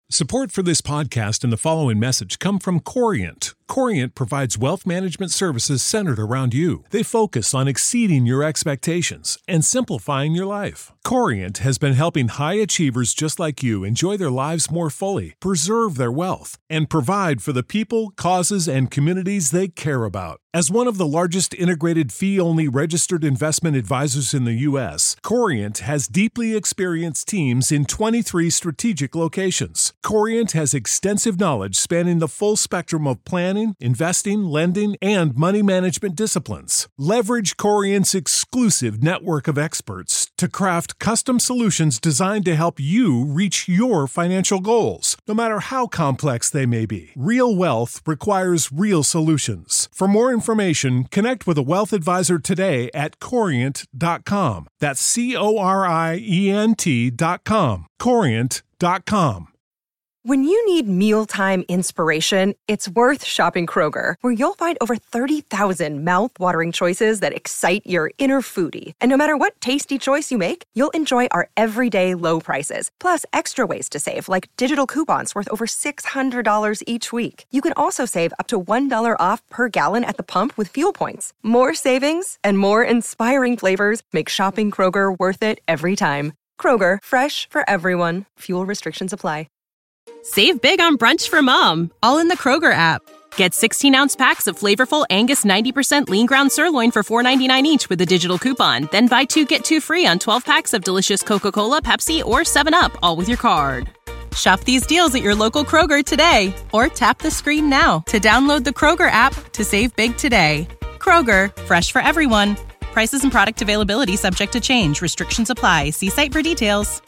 Support for this podcast and the following message come from Corient. Corient provides wealth management services centered around you. They focus on exceeding your expectations and simplifying your life. Corient has been helping high achievers just like you enjoy their lives more fully, preserve their wealth, and provide for the people, causes, and communities they care about. As one of the largest integrated fee-only registered investment advisors in the U.S., Corient has deeply experienced teams in 23 strategic locations. Corient has extensive knowledge spanning the full spectrum of planning, investing, lending, and money management disciplines. Leverage Corient's exclusive network of experts to craft custom solutions designed to help you reach your financial goals, no matter how complex they may be. Real wealth requires real solutions. For more information, connect with a wealth advisor today at Corient.com. That's Corient.com. Corient.com. When you need mealtime inspiration, it's worth shopping Kroger, where you'll find over 30,000 mouth-watering choices that excite your inner foodie. And no matter what tasty choice you make, you'll enjoy our everyday low prices, plus extra ways to save, like digital coupons worth over $600 each week. You can also save up to $1 off per gallon at the pump with fuel points. More savings and more inspiring flavors make shopping Kroger worth it every time. Kroger, fresh for everyone. Fuel restrictions apply. Save big on brunch for mom, all in the Kroger app. Get 16-ounce packs of flavorful Angus 90% lean ground sirloin for $4.99 each with a digital coupon. Then buy 2, get 2 free on 12 packs of delicious Coca-Cola, Pepsi, or 7-Up, all with your card. Shop these deals at your local Kroger today, or tap the screen now to download the Kroger app to save big today. Kroger, fresh for everyone. Prices and product availability subject to change. Restrictions apply. See site for details.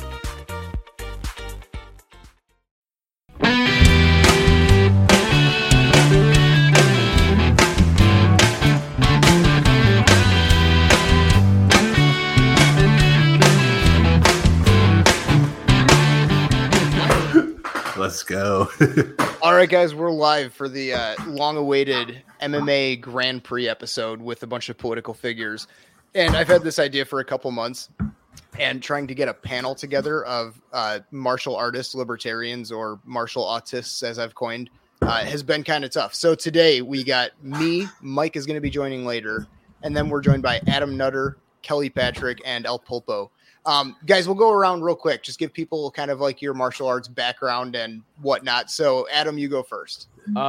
Let's go. All right, guys, we're live for the long-awaited MMA Grand Prix episode with a bunch of political figures. And I've had this idea for a couple months, and trying to get a panel together of martial artists, libertarians, or martial autists, as I've coined, has been kind of tough. So today we got me, Mike is going to be joining later, and then we're joined by Adam Nutter, Kelly Patrick, and El Pulpo. Guys, we'll go around real quick. Just give people kind of like your martial arts background and whatnot. So, Adam, you go first.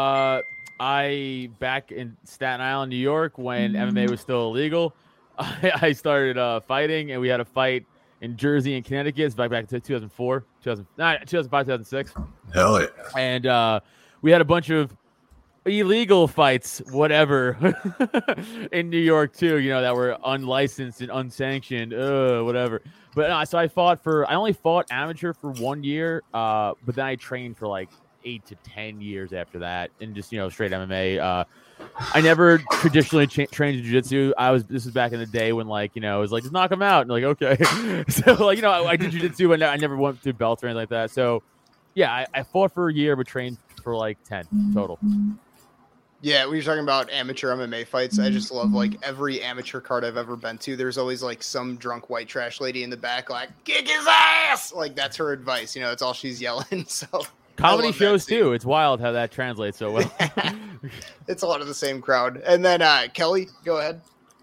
I back in Staten Island, New York, when MMA was still illegal, I started fighting, and we had a fight in Jersey and Connecticut. It's back to 2004, 2005, 2006. Hell yeah! And we had a bunch of illegal fights, whatever, in New York too. You know, that were unlicensed and unsanctioned, whatever. But so I only fought amateur for 1 year, but then I trained for like 8 to 10 years after that, and just, straight MMA. I never traditionally trained in jiu-jitsu. This was back in the day when, it was like, just knock them out, and okay. So I did jiu-jitsu, and I never went through belts or anything like that. So yeah, I fought for a year, but trained for 10 total. Yeah, we were talking about amateur MMA fights. I just love every amateur card I've ever been to. There's always some drunk white trash lady in the back, kick his ass. That's her advice. It's all she's yelling. So comedy shows too. It's wild how that translates so well. It's a lot of the same crowd. And then Kelly, go ahead.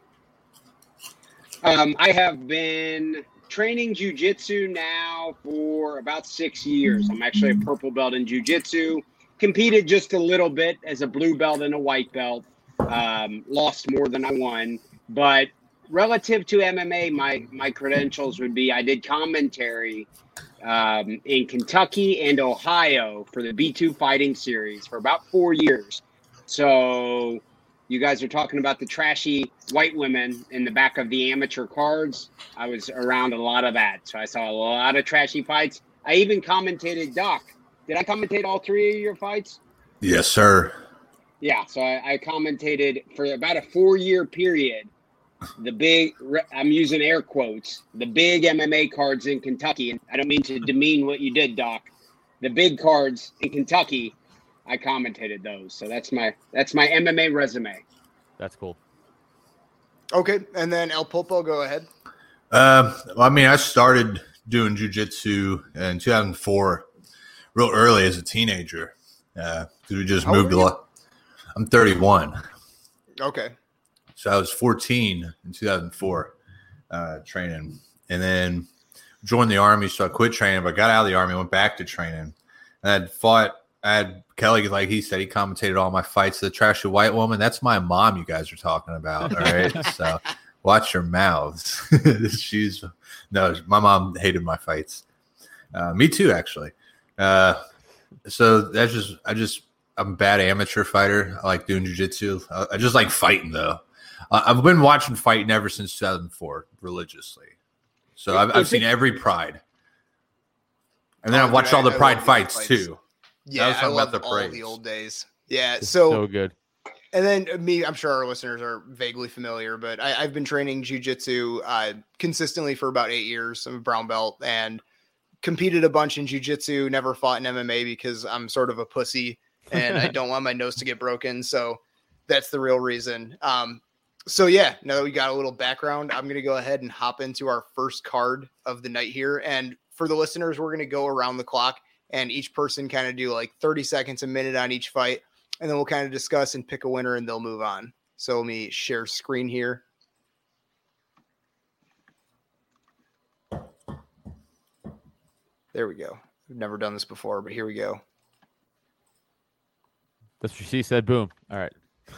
I have been training jiu-jitsu now for about 6 years. I'm actually a purple belt in jiu-jitsu. Competed just a little bit as a blue belt and a white belt. Lost more than I won. But relative to MMA, my credentials would be I did commentary in Kentucky and Ohio for the B2 Fighting Series for about 4 years. So you guys are talking about the trashy white women in the back of the amateur cards. I was around a lot of that. So I saw a lot of trashy fights. I even commentated, Doc. Did I commentate all 3 of your fights? Yes, sir. Yeah, so I commentated for about a 4-year period. The big, I'm using air quotes, the big MMA cards in Kentucky. And I don't mean to demean what you did, Doc. The big cards in Kentucky, I commentated those. So that's my MMA resume. That's cool. Okay, and then El Pulpo, go ahead. I started doing jiu-jitsu in 2004. real early as a teenager because we just How old moved a are you? lot. I'm 31. Okay. So I was 14 in 2004 training, and then joined the Army. So I quit training, but got out of the Army, went back to training. And I had Kelly, like he said, he commentated all my fights. The trashy white woman, that's my mom you guys are talking about, all right? So watch your mouths. My mom hated my fights. Me too, actually. So I'm a bad amateur fighter. I like doing jiu-jitsu. I just like fighting, though. I've been watching fighting ever since 2004 religiously. So I've seen every Pride. And then I've watched all the Pride fights too. Yeah, I love all the old days. Yeah, so good. And then I'm sure our listeners are vaguely familiar, but I've been training jiu-jitsu consistently for about 8 years. I'm a brown belt and competed a bunch in jiu-jitsu, never fought in MMA because I'm sort of a pussy and I don't want my nose to get broken. So that's the real reason. So yeah, now that we got a little background, I'm going to go ahead and hop into our first card of the night here. And for the listeners, we're going to go around the clock and each person kind of do like 30 seconds, a minute on each fight. And then we'll kind of discuss and pick a winner and they'll move on. So let me share screen here. There we go. We've never done this before, but here we go. That's what she said. Boom. All right.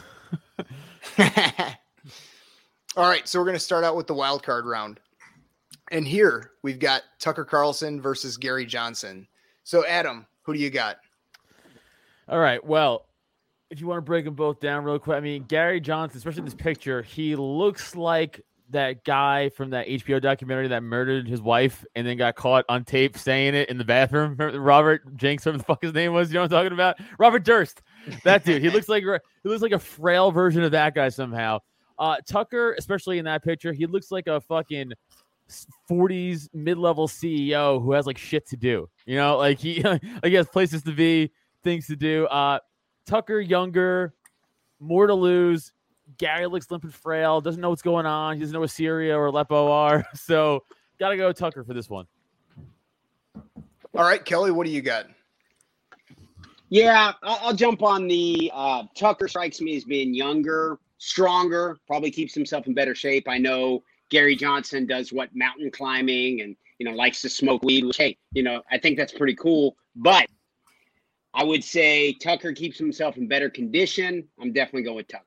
All right. So we're going to start out with the wild card round. And here we've got Tucker Carlson versus Gary Johnson. So Adam, who do you got? All right. Well, if you want to break them both down real quick, I mean, Gary Johnson, especially in this picture, he looks like that guy from that HBO documentary that murdered his wife and then got caught on tape saying it in the bathroom. Robert Jenks, whatever the fuck his name was, you know what I'm talking about? Robert Durst. That dude. He looks like a frail version of that guy somehow. Tucker, especially in that picture, he looks like a fucking 40s mid-level CEO who has like shit to do. You know, like he has places to be, things to do. Tucker younger, more to lose. Gary looks limp and frail, doesn't know what's going on. He doesn't know what Syria or Aleppo are. So gotta go Tucker for this one. All right, Kelly, what do you got? Yeah, I'll jump on the Tucker. Strikes me as being younger, stronger, probably keeps himself in better shape. I know Gary Johnson does mountain climbing and, likes to smoke weed, which, hey, I think that's pretty cool. But I would say Tucker keeps himself in better condition. I'm definitely going with Tucker.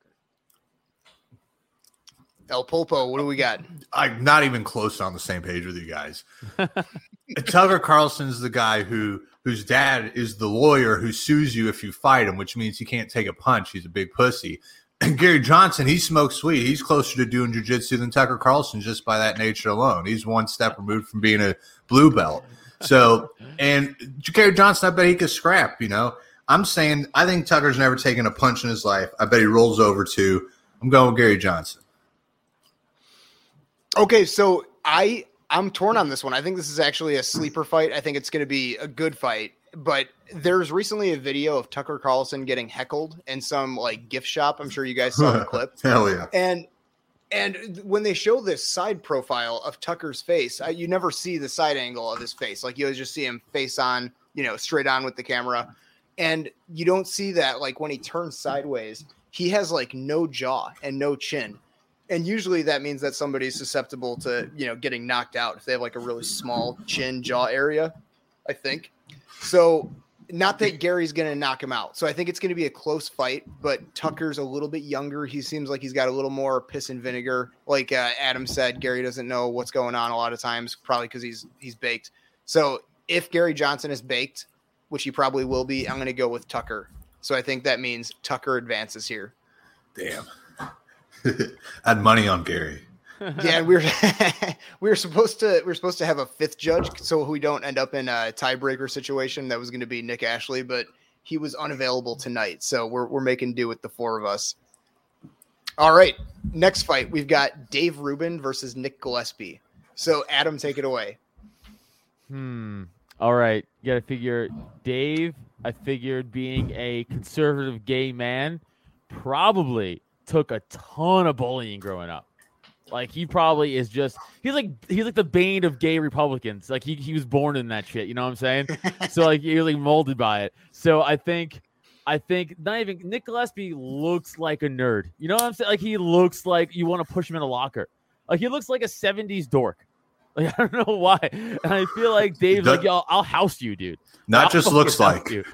El Pulpo, what do we got? I'm not even close on the same page with you guys. Tucker Carlson's the guy whose dad is the lawyer who sues you if you fight him, which means he can't take a punch. He's a big pussy. And Gary Johnson, he smokes weed. He's closer to doing jiu-jitsu than Tucker Carlson just by that nature alone. He's one step removed from being a blue belt. So, and Gary Johnson, I bet he could scrap, I'm saying I think Tucker's never taken a punch in his life. I bet he rolls over too. I'm going with Gary Johnson. Okay, so I'm torn on this one. I think this is actually a sleeper fight. I think it's going to be a good fight. But there's recently a video of Tucker Carlson getting heckled in some gift shop. I'm sure you guys saw the clip. Hell yeah. And when they show this side profile of Tucker's face, you never see the side angle of his face. You always just see him face on, straight on with the camera. And you don't see that when he turns sideways, he has no jaw and no chin. And usually that means that somebody's susceptible to, getting knocked out if they have a really small chin jaw area, I think. So not that Gary's going to knock him out. So I think it's going to be a close fight, but Tucker's a little bit younger. He seems like he's got a little more piss and vinegar. Like Adam said, Gary doesn't know what's going on a lot of times, probably because he's baked. So if Gary Johnson is baked, which he probably will be, I'm going to go with Tucker. So I think that means Tucker advances here. Damn. I had money on Gary. Yeah, we were supposed to have a fifth judge, so we don't end up in a tiebreaker situation. That was going to be Nick Ashley, but he was unavailable tonight, so we're making do with the four of us. All right, next fight we've got Dave Rubin versus Nick Gillespie. So Adam, take it away. All right, you got to figure Dave. I figured being a conservative gay man probably took a ton of bullying growing up. Like he probably is just he's like the bane of gay Republicans. Like he was born in that shit. You know what I'm saying? So like you're like molded by it. So I think not even Nick Gillespie looks like a nerd. You know what I'm saying? Like he looks like you want to push him in a locker. Like he looks like a 70s dork. Like I don't know why. And I feel like Dave's like, yo, I'll house you, dude. Not just looks like. He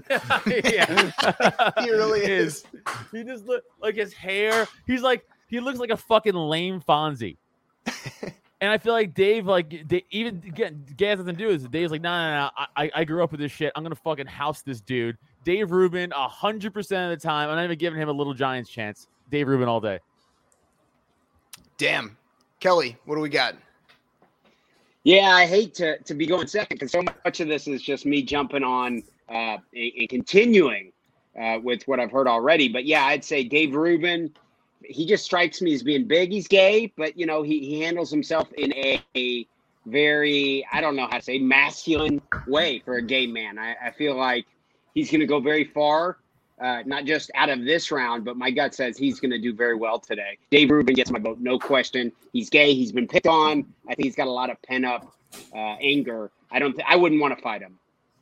really is. He just look like his hair. He looks like a fucking lame Fonzie. And I feel like Dave, even gay has nothing to do with it. Dave's like, no. I grew up with this shit. I'm gonna fucking house this dude. Dave Rubin, 100% of the time. I'm not even giving him a Little Giants chance. Dave Rubin all day. Damn. Kelly, what do we got? Yeah, I hate to be going second because so much of this is just me jumping on and continuing with what I've heard already. But yeah, I'd say Dave Rubin. He just strikes me as being big. He's gay, but, you know, he handles himself in a very, I don't know how to say, masculine way for a gay man. I feel like he's going to go very far, not just out of this round, but my gut says he's going to do very well today. Dave Rubin gets my vote, no question. He's gay. He's been picked on. I think he's got a lot of pent-up anger. I wouldn't want to fight him.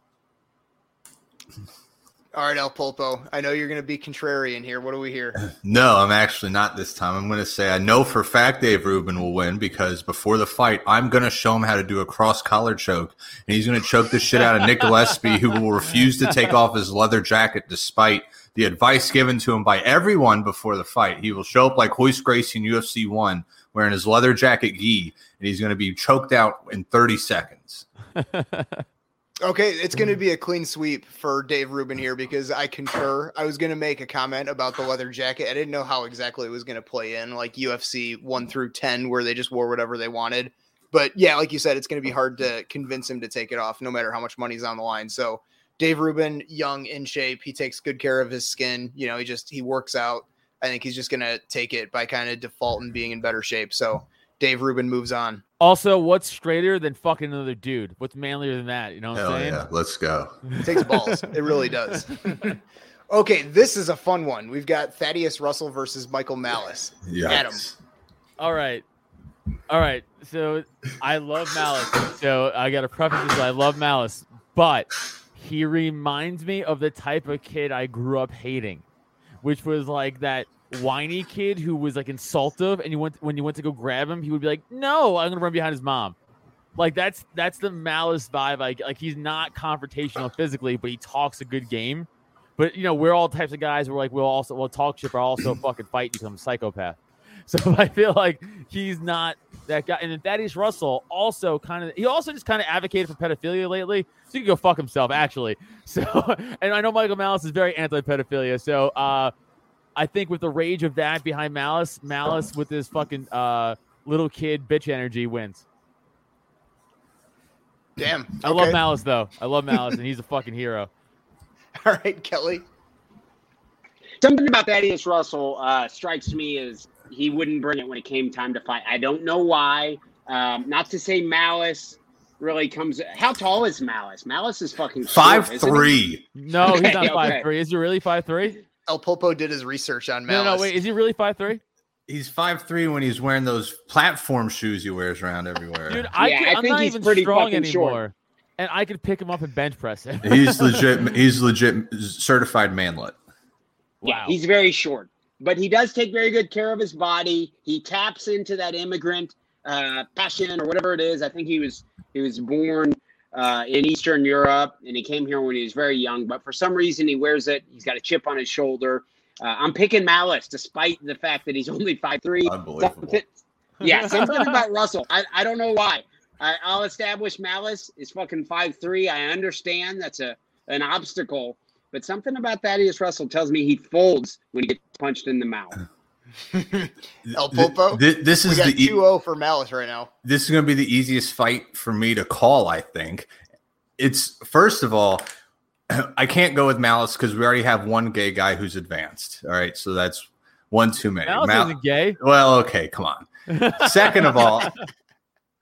All right, El Pulpo. I know you're going to be contrarian here. What do we hear? No, I'm actually not this time. I'm going to say I know for a fact Dave Rubin will win because before the fight, I'm going to show him how to do a cross-collar choke, and he's going to choke the shit out of Nick Gillespie, who will refuse to take off his leather jacket despite the advice given to him by everyone before the fight. He will show up like Royce Gracie in UFC 1 wearing his leather jacket gi, and he's going to be choked out in 30 seconds. Okay, it's going to be a clean sweep for Dave Rubin here because I concur. I was going to make a comment about the leather jacket. I didn't know how exactly it was going to play in, like UFC 1 through 10, where they just wore whatever they wanted. But yeah, like you said, it's going to be hard to convince him to take it off, no matter how much money's on the line. So Dave Rubin, young, in shape, he takes good care of his skin. You know, he works out. I think he's just going to take it by kind of default and being in better shape. So Dave Rubin moves on. Also, what's straighter than fucking another dude? What's manlier than that? You know what I'm saying? Yeah, let's go. It takes balls. It really does. Okay, this is a fun one. We've got Thaddeus Russell versus Michael Malice. Yikes. Adam. All right. So I love Malice. So I got to preface this. I love Malice, but he reminds me of the type of kid I grew up hating, which was like that whiny kid who was like insultive, and when you went to go grab him, he would be like, "No, I'm gonna run behind his mom." Like that's the Malice vibe. Like he's not confrontational physically, but he talks a good game. But you know, we're all types of guys. We're like we'll talk shit, but also fucking fight. Become a psychopath. So I feel like he's not that guy. And then Thaddeus Russell also just advocated for pedophilia lately. So he can go fuck himself, actually. So, and I know Michael Malice is very anti-pedophilia. So I think with the rage of that behind Malice with his fucking little kid bitch energy wins. Damn. Okay. I love Malice, though. I love Malice, and he's a fucking hero. All right, Kelly. Something about Thaddeus Russell strikes me as he wouldn't bring it when it came time to fight. I don't know why. Not to say Malice really comes. How tall is Malice? Malice is fucking 5'3". No, he's not 5'3". Is he really 5'3"? El Popo did his research on Malice. No, wait. Is he really 5'3"? He's 5'3" when he's wearing those platform shoes he wears around everywhere. Dude, I'm not even strong anymore. Short. And I could pick him up and bench press him. He's legit certified manlet. Yeah, Wow. he's very short. But he does take very good care of his body. He taps into that immigrant passion or whatever it is. I think he was born in Eastern Europe, and he came here when he was very young. But for some reason, he wears it. He's got a chip on his shoulder. I'm picking Malice, despite the fact that he's only 5'3". Unbelievable. Yeah, something about Russell. I don't know why. I'll establish Malice is fucking 5'3". I understand that's an obstacle. But something about Thaddeus Russell tells me he folds when he gets punched in the mouth. El Popo? This is we got the 2-0 for Malice right now. This is going to be the easiest fight for me to call, I think. It's, first of all, I can't go with Malice because we already have one gay guy who's advanced. All right, so that's one too many. Malice isn't gay. Well, okay, come on. Second of all,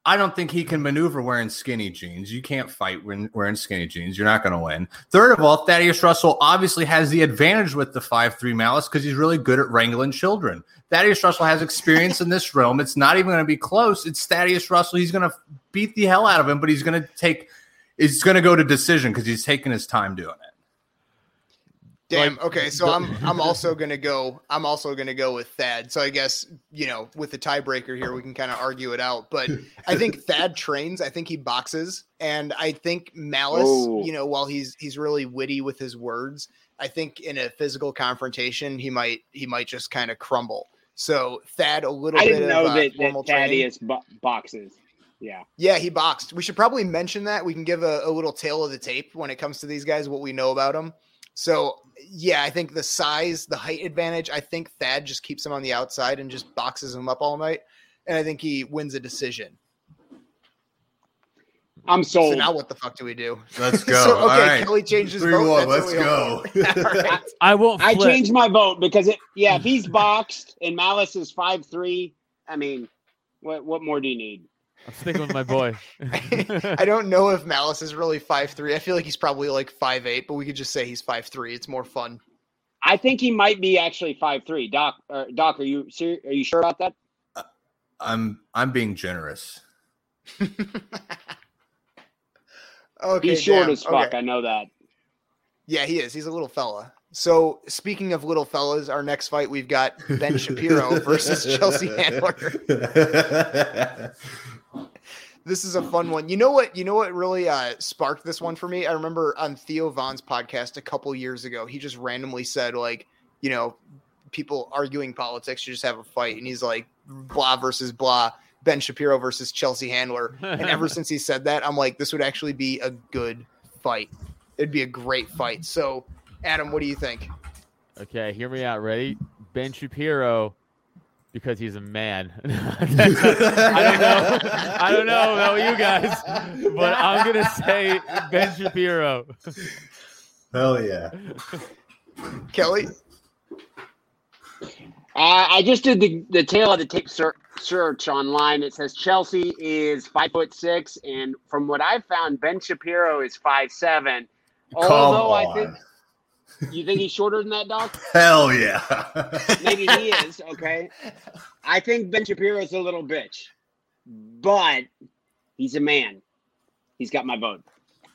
I don't think he can maneuver wearing skinny jeans. You can't fight when wearing skinny jeans. You're not going to win. Third of all, Thaddeus Russell obviously has the advantage with the 5'3" Malice because he's really good at wrangling children. Thaddeus Russell has experience in this realm. It's not even going to be close. It's Thaddeus Russell. He's going to beat the hell out of him, but he's going to go to decision because he's taking his time doing it. Damn. Okay, so I'm also gonna go with Thad. So I guess with the tiebreaker here, we can kind of argue it out. But I think Thad trains. I think he boxes, and I think Malice. While he's really witty with his words, I think in a physical confrontation, he might just kind of crumble. So Thad, a little. I didn't know that Thaddeus boxes. Yeah, he boxed. We should probably mention that. We can give a little tail of the tape when it comes to these guys, what we know about them. So, yeah, I think the size, the height advantage, I think Thad just keeps him on the outside and just boxes him up all night. And I think he wins a decision. I'm sold. So now what the fuck do we do? Let's go. So, okay, all right. Kelly changed his vote. Let's go. Right. I won't flip. I changed my vote because if he's boxed and Malice is 5'3", I mean, what more do you need? I'm sticking with my boy. I don't know if Malice is really 5'3". I feel like he's probably like 5'8", but we could just say he's 5'3". It's more fun. I think he might be actually 5'3". Doc, are you sure about that? I'm being generous. Okay, he's short damn. as fuck. Okay. I know that. Yeah, he is. He's a little fella. So speaking of little fellas, our next fight, we've got Ben Shapiro versus Chelsea Handler. This is a fun one. You know what really sparked this one for me? I remember on Theo Von's podcast a couple years ago, he just randomly said, like, people arguing politics should just have a fight. And he's like, blah versus blah, Ben Shapiro versus Chelsea Handler. And ever since he said that, I'm like, this would actually be a good fight. It'd be a great fight. So, Adam, what do you think? Okay, hear me out. Ready? Ben Shapiro, because he's a man. I don't know about you guys, but I'm gonna say Ben Shapiro. Hell yeah, Kelly. I just did the tail of the tape search online. It says Chelsea is 5'6", and from what I found, Ben Shapiro is 5'7". Although I think. You think he's shorter than that, Doc? Hell yeah. Maybe he is, okay. I think Ben Shapiro's a little bitch. But he's a man. He's got my vote.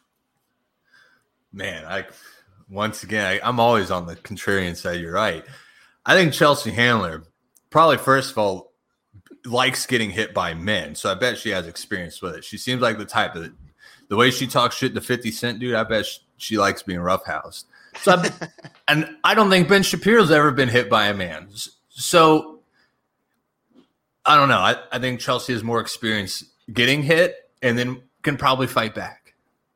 Man, I'm always on the contrarian side. You're right. I think Chelsea Handler, probably first of all, likes getting hit by men. So I bet she has experience with it. She seems like the type that the way she talks shit to 50 Cent, dude, I bet she likes being roughhoused. So, and I don't think Ben Shapiro's ever been hit by a man. So, I don't know. I think Chelsea has more experience getting hit and then can probably fight back.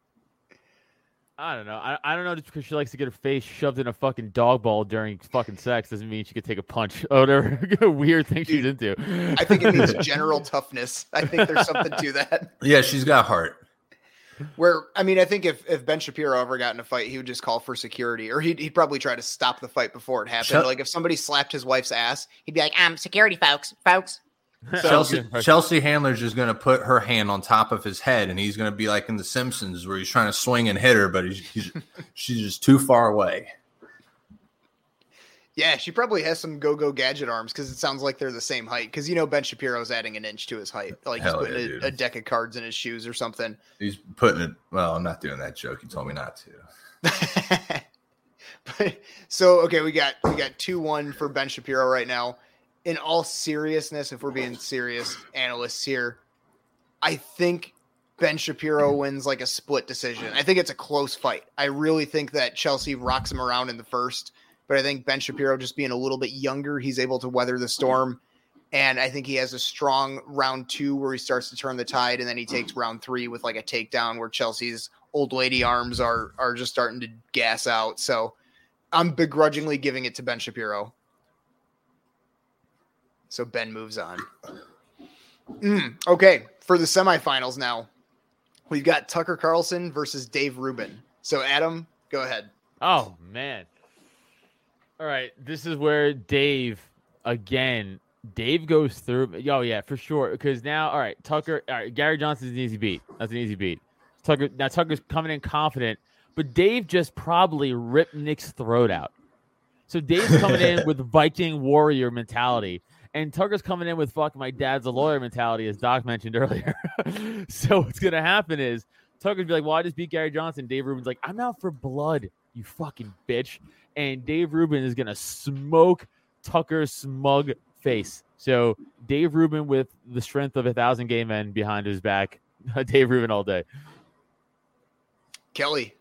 I don't know. I don't know. Just because she likes to get her face shoved in a fucking dog ball during fucking sex doesn't mean she could take a punch. Oh, whatever weird thing she's into. I think it means general toughness. I think there's something to that. Yeah, she's got heart. I think if Ben Shapiro ever got in a fight, he would just call for security, or he'd probably try to stop the fight before it happened. Like if somebody slapped his wife's ass, he'd be like, security, folks. So, Chelsea Handler's just going to put her hand on top of his head, and he's going to be like in The Simpsons where he's trying to swing and hit her, but she's just too far away. Yeah, she probably has some go-go gadget arms because it sounds like they're the same height. Because Ben Shapiro's adding an inch to his height, like he's putting a deck of cards in his shoes or something. He's putting it. Well, I'm not doing that joke. He told me not to. Okay, we got 2-1 for Ben Shapiro right now. In all seriousness, if we're being serious analysts here, I think Ben Shapiro wins like a split decision. I think it's a close fight. I really think that Chelsea rocks him around in the first. But I think Ben Shapiro, just being a little bit younger, he's able to weather the storm. And I think he has a strong round 2 where he starts to turn the tide. And then he takes round 3 with like a takedown where Chelsea's old lady arms are just starting to gas out. So I'm begrudgingly giving it to Ben Shapiro. So Ben moves on. Okay, for the semifinals now, we've got Tucker Carlson versus Dave Rubin. So Adam, go ahead. Oh, man. All right, this is where Dave, again, Dave goes through. Oh yeah, for sure. Because now, all right, Tucker. All right, Gary Johnson's an easy beat. That's an easy beat. Tucker's coming in confident, but Dave just probably ripped Nick's throat out. So Dave's coming in with Viking warrior mentality, and Tucker's coming in with fuck my dad's a lawyer mentality, as Doc mentioned earlier. So what's gonna happen is Tucker's be like, "Well, I just beat Gary Johnson." Dave Rubin's like, "I'm out for blood, you fucking bitch," and Dave Rubin is gonna smoke Tucker's smug face. So Dave Rubin with the strength of 1,000 gay men behind his back. Dave Rubin all day. Kelly.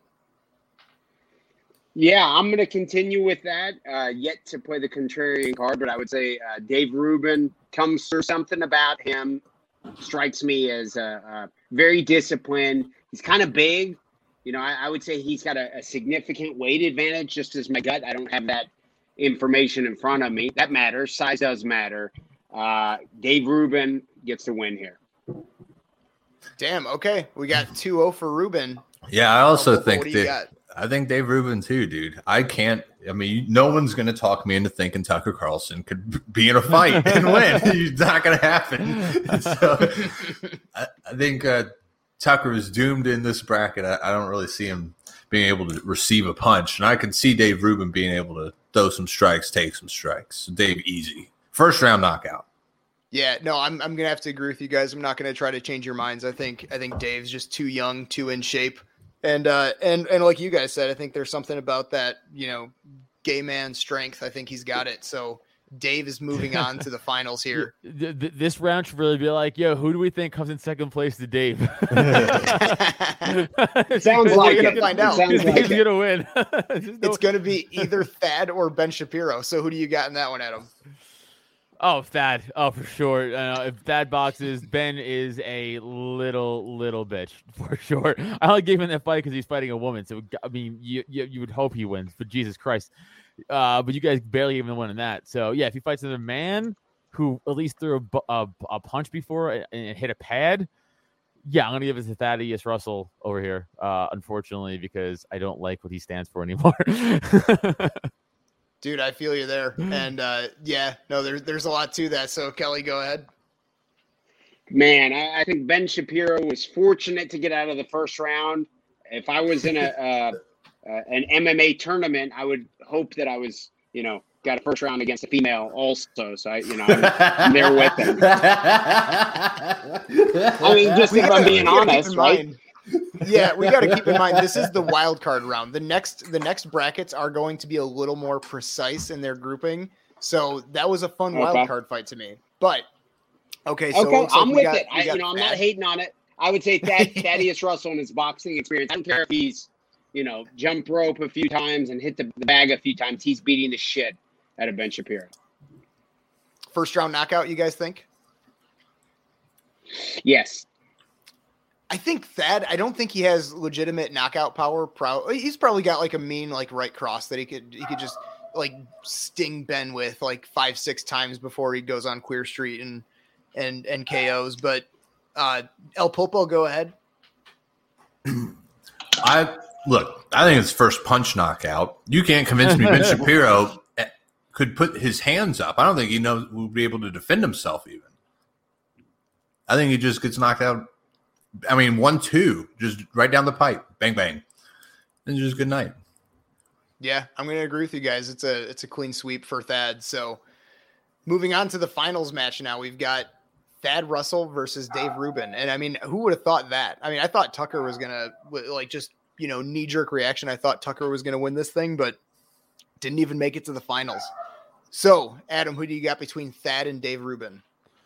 Yeah, I'm going to continue with that. Yet to play the contrarian card, but I would say Dave Rubin comes through. Something about him strikes me as very disciplined. He's kind of big. You know, I would say he's got a significant weight advantage, just as my gut. I don't have that information in front of me. That matters. Size does matter. Dave Rubin gets the win here. Damn. Okay. We got 2-0 for Rubin. Yeah, I also What think do you got? I think Dave Rubin too, dude. I mean, no one's going to talk me into thinking Tucker Carlson could be in a fight and win. It's not going to happen. So I think Tucker is doomed in this bracket. I don't really see him being able to receive a punch. And I can see Dave Rubin being able to throw some strikes, take some strikes. So Dave, easy. First round knockout. Yeah, no, I'm gonna have to agree with you guys. I'm not gonna try to change your minds. I think Dave's just too young, too in shape, and like you guys said, I think there's something about that, you know, gay man strength. I think he's got it. So Dave is moving on to the finals here. This round should really be like, yo, who do we think comes in second place to Dave? Sounds like we're it. gonna find out. Sounds like Dave's it. gonna win. It's gonna be either Thad or Ben Shapiro. So who do you got in that one, Adam? Oh, Thad. Oh, for sure. If Thad boxes, Ben is a little bitch for sure. I only gave him that fight because he's fighting a woman. So I mean, you would hope he wins, but Jesus Christ. But you guys barely even win in that. So yeah, if he fights another man who at least threw a punch before and hit a pad, yeah, I'm gonna give it to Thaddeus Russell over here. Unfortunately, because I don't like what he stands for anymore. Dude, I feel you there. And yeah, no, there's a lot to that. So Kelly, go ahead. Man, I think Ben Shapiro was fortunate to get out of the first round. If I was in an MMA tournament, I would hope that I was, you know, got a first round against a female also. So I'm there with them. I mean, just if I'm being honest, right? Yeah, we got to keep in mind this is the wild card round. The next brackets are going to be a little more precise in their grouping. So that was a fun wild card fight to me. But okay, so I'm with it. I'm not hating on it. I would say Thaddeus Russell and his boxing experience. I don't care if he's, you know, jump rope a few times and hit the bag a few times. He's beating the shit out of Ben Shapiro. First round knockout, you guys think? Yes. I think Thad, I don't think he has legitimate knockout power. He's probably got like a mean like right cross that he could just like sting Ben with like 5-6 times before he goes on Queer Street and KOs. But El Pulpo, go ahead. I think it's first punch knockout. You can't convince me Ben Shapiro could put his hands up. I don't think he would be able to defend himself even. I think he just gets knocked out. I mean, 1-2, just right down the pipe, bang bang, and just good night. Yeah, I'm going to agree with you guys. It's a clean sweep for Thad. So, moving on to the finals match now, we've got Thad Russell versus Dave Rubin, and I mean, who would have thought that? I mean, I thought Tucker was going to like just knee jerk reaction. I thought Tucker was going to win this thing, but didn't even make it to the finals. So, Adam, who do you got between Thad and Dave Rubin?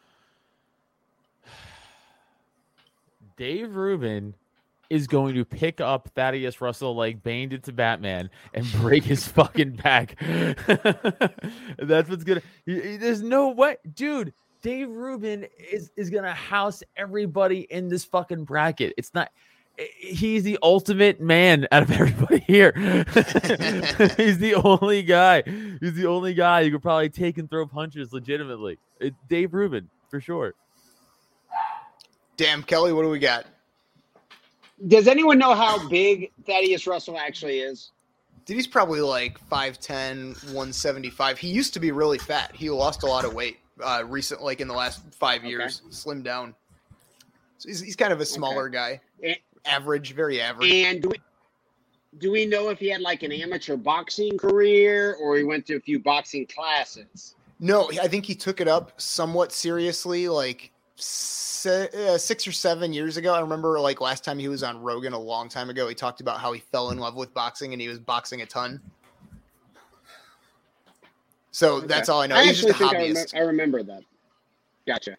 Dave Rubin is going to pick up Thaddeus Russell like Bane did to Batman and break his fucking back. That's what's gonna. There's no way, dude. Dave Rubin is gonna house everybody in this fucking bracket. It's not. He's the ultimate man out of everybody here. He's the only guy. He's the only guy who could probably take and throw punches legitimately. Dave Rubin for sure. Damn, Kelly, what do we got? Does anyone know how big Thaddeus Russell actually is? Dude, he's probably like 5'10", 175. He used to be really fat. He lost a lot of weight. recent, like in the last 5 years, slimmed down. So he's kind of a smaller guy, average, very average. And do we know if he had like an amateur boxing career or he went to a few boxing classes? No, I think he took it up somewhat seriously, like 6 or 7 years ago. I remember like last time he was on Rogan a long time ago, he talked about how he fell in love with boxing and he was boxing a ton. So that's all I know. He's just a hobbyist. I remember that. Gotcha.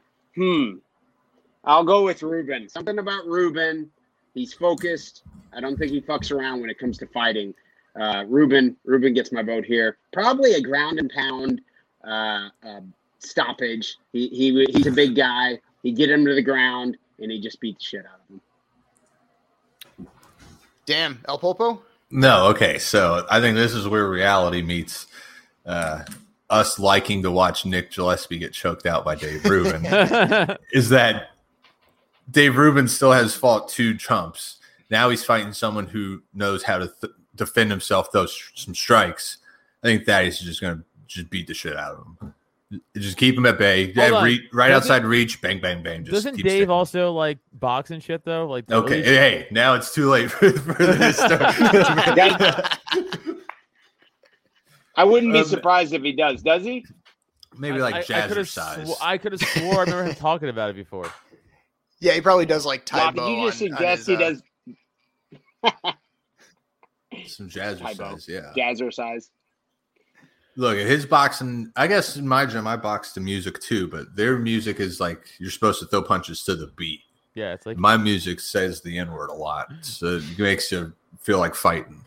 I'll go with Ruben. Something about Ruben. He's focused. I don't think he fucks around when it comes to fighting. Ruben gets my vote here. Probably a ground and pound stoppage. He's a big guy. He'd get him to the ground, and he just beat the shit out of him. Damn, El Popo? No, okay. So I think this is where reality meets us liking to watch Nick Gillespie get choked out by Dave Rubin. Is that Dave Rubin still has fought 2 chumps. Now he's fighting someone who knows how to defend himself, throw some strikes. I think that he's just going to just beat the shit out of him. Just keep him at bay. Outside reach, bang, bang, bang. Just doesn't Dave also like box and shit though? Like okay, hey, now it's too late for this stuff. I wouldn't be surprised if he does. Does he? Maybe like Jazzercise. I could have swore I remember him talking about it before. Yeah, he probably does like Tybo. Did you just suggest he does some Jazzercise? Yeah, Jazzercise. Look at his boxing. I guess in my gym, I box to music too, but their music is like you're supposed to throw punches to the beat. Yeah, it's like my music says the N-word a lot, so it makes you feel like fighting.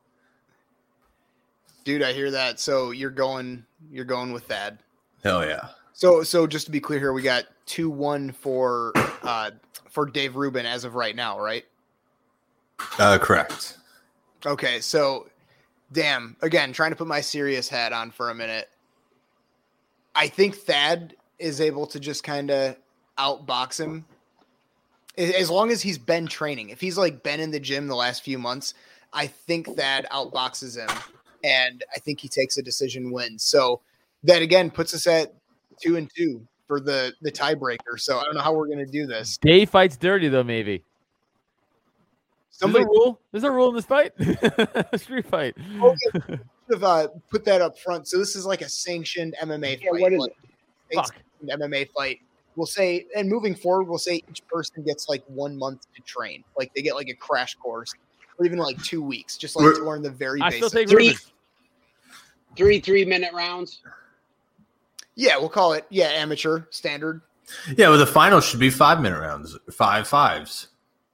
Dude, I hear that. So you're going with Thad. Hell yeah. So just to be clear here, we got 2-1 for Dave Rubin as of right now, right? Correct. Okay, so damn, again, trying to put my serious hat on for a minute. I think Thad is able to just kind of outbox him as long as he's been training. If he's like been in the gym the last few months, I think Thad outboxes him. And I think he takes a decision win. So that again puts us at 2-2 for the tiebreaker. So I don't know how we're going to do this. Dave fights dirty though, maybe. There's a rule in this fight. Street fight. Okay. Put that up front. So this is like a sanctioned MMA fight. What is it? MMA fight. We'll say, and moving forward, we'll say each person gets like 1 month to train. Like they get like a crash course. Or even like 2 weeks, just like to learn the very basics. I still take Ruben. 3-minute rounds. Yeah, we'll call it amateur standard. Yeah, well, the final should be 5-minute rounds, 5 5s.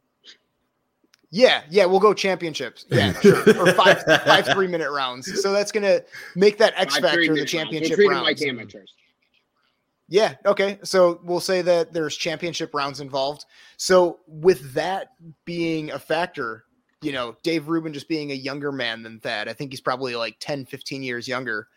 Yeah, we'll go championships. Yeah, sure. Or 5 3-minute rounds. So that's gonna make that X factor the championship rounds. Like amateurs. Yeah, okay. So we'll say that there's championship rounds involved. So with that being a factor, you know, Dave Rubin just being a younger man than Thad. I think he's probably like 10, 15 years younger.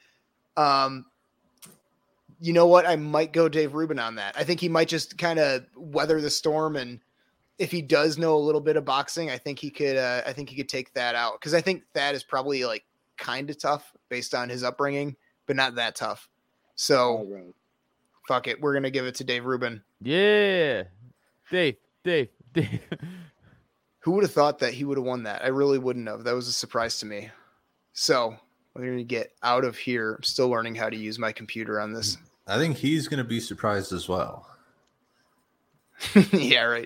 You know what? I might go Dave Rubin on that. I think he might just kind of weather the storm. And if he does know a little bit of boxing, I think he could take that out. Cause I think Thad is probably like kind of tough based on his upbringing, but not that tough. So fuck it. We're going to give it to Dave Rubin. Yeah. Dave. Who would have thought that he would have won that? I really wouldn't have. That was a surprise to me. So we're going to get out of here. I'm still learning how to use my computer on this. I think he's going to be surprised as well. Yeah, right.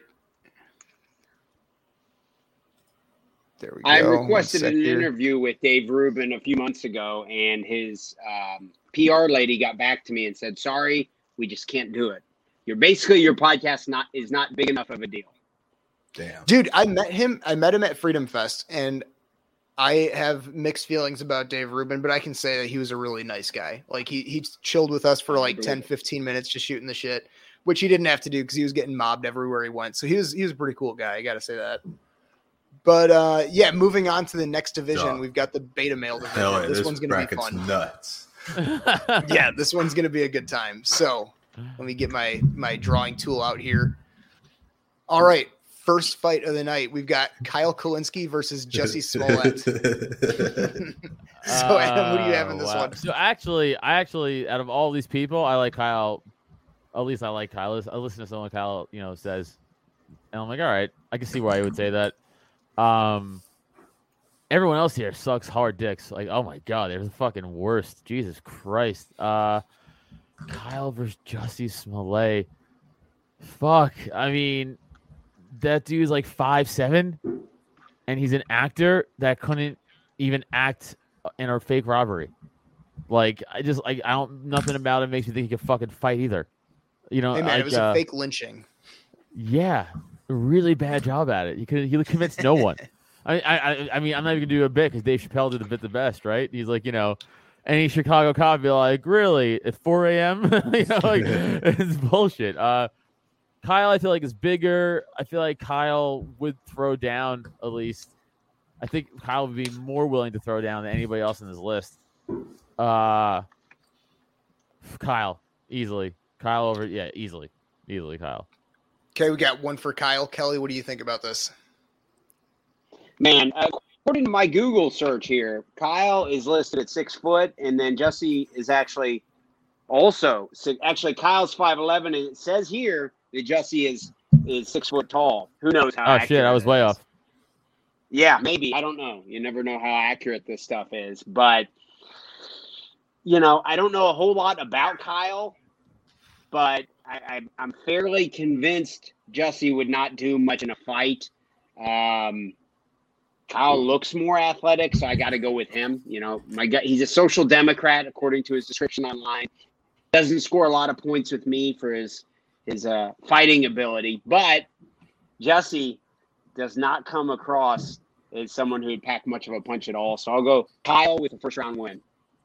There we go. I requested an interview with Dave Rubin a few months ago, and his PR lady got back to me and said, sorry, we just can't do it. Your podcast is not big enough of a deal. Damn. Dude, I met him at Freedom Fest, and I have mixed feelings about Dave Rubin, but I can say that he was a really nice guy. Like he chilled with us for like 10, 15 minutes just shooting the shit, which he didn't have to do because he was getting mobbed everywhere he went. So he was a pretty cool guy. I got to say that. But yeah, moving on to the next division, we've got the beta male division. Yeah, this one's going to be fun. Nuts. Yeah, this one's going to be a good time. So let me get my drawing tool out here. All right. first fight of the night. We've got Kyle Kalinske versus Jesse Smollett. So, Adam, what do you have in this one? So I actually, out of all these people, I like Kyle. At least I like Kyle. I listen to someone Kyle, says, and I'm like, all right, I can see why he would say that. Everyone else here sucks hard dicks. Like, oh my god, they're the fucking worst. Jesus Christ. Kyle versus Jussie Smollett. Fuck. I memean, that dude's like 5'7", and he's an actor that couldn't even act in a fake robbery. Like, nothing about it makes me think he could fucking fight either. Hey man, it was a fake lynching. Yeah, really bad job at it. He convinced no one. I mean, I'm not even gonna do a bit because Dave Chappelle did the bit the best, right? He's like, any Chicago cop be like, really, at 4 a.m. It's bullshit. Kyle, I feel like, is bigger. I feel like Kyle would throw down at least. I think Kyle would be more willing to throw down than anybody else in this list. Kyle, easily. Kyle over, easily Kyle. Okay, we got one for Kyle. Kelly, what do you think about this? Man, according to my Google search here, Kyle is listed at 6 foot, and then Jussie is actually also Kyle's 5'11", and it says here that Jussie is 6 foot tall. Who knows how? Oh shit, I was way off. Yeah, maybe. I don't know. You never know how accurate this stuff is, but I don't know a whole lot about Kyle, but I'm fairly convinced Jussie would not do much in a fight. Kyle looks more athletic, so I got to go with him. My guy, he's a social democrat, according to his description online. Doesn't score a lot of points with me for his fighting ability, but Jussie does not come across as someone who would pack much of a punch at all. So I'll go Kyle with a first round win.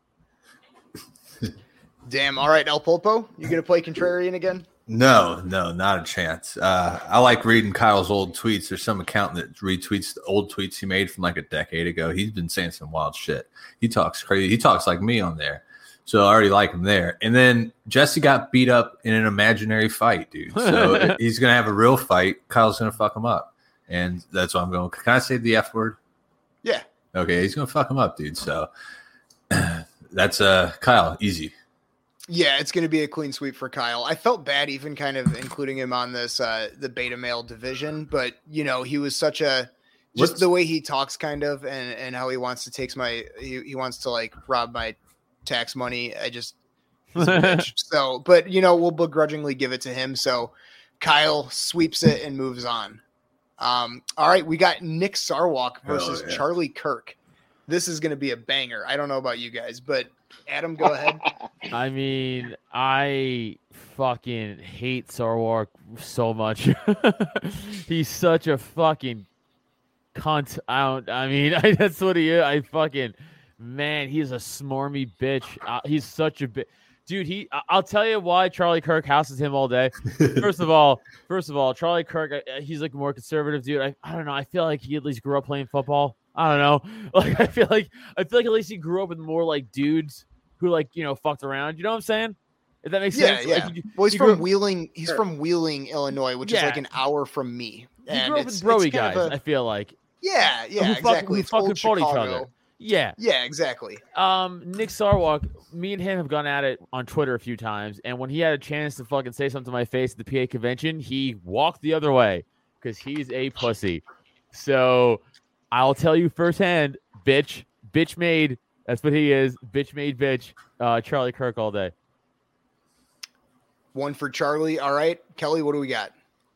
Damn. All right, El Pulpo, you going to play contrarian again? No, not a chance. I like reading Kyle's old tweets. There's some accountant that retweets the old tweets he made from like a decade ago. He's been saying some wild shit. He talks crazy. He talks like me on there. So I already like him there. And then Jussie got beat up in an imaginary fight, dude. So he's going to have a real fight. Kyle's going to fuck him up. And that's why I'm going. Can I say the F word? Yeah. Okay, he's going to fuck him up, dude. So that's Kyle, easy. Yeah, it's going to be a clean sweep for Kyle. I felt bad even kind of including him on this the beta male division, but he was such a the way he talks kind of and how he wants to takes he wants to like rob my tax money. He's a bitch. So, but we'll begrudgingly give it to him. So Kyle sweeps it and moves on. All right, we got Nick Sarwark versus Charlie Kirk. This is going to be a banger. I don't know about you guys, but Adam, go ahead. I mean, I fucking hate Sarwark so much. He's such a fucking cunt. That's what he is. He's a smarmy bitch. He's such a bitch. Dude, I'll tell you why Charlie Kirk houses him all day. First of all, Charlie Kirk, he's like a more conservative dude. I don't know. I feel like he at least grew up playing football. I don't know. Like I feel like at least he grew up with more like dudes who fucked around. You know what I'm saying? If that makes sense. Yeah. Well, he's from Wheeling. He's from Wheeling, Illinois, which is like an hour from me. He grew up with broy guys. I feel like. Yeah, exactly. Who fucking fought each other. Yeah, exactly. Nick Sarwark, me and him have gone at it on Twitter a few times, and when he had a chance to fucking say something to my face at the PA convention, he walked the other way because he's a pussy. So I'll tell you firsthand, bitch made. That's what he is. Bitch made bitch. Charlie Kirk all day. One for Charlie. All right, Kelly, what do we got?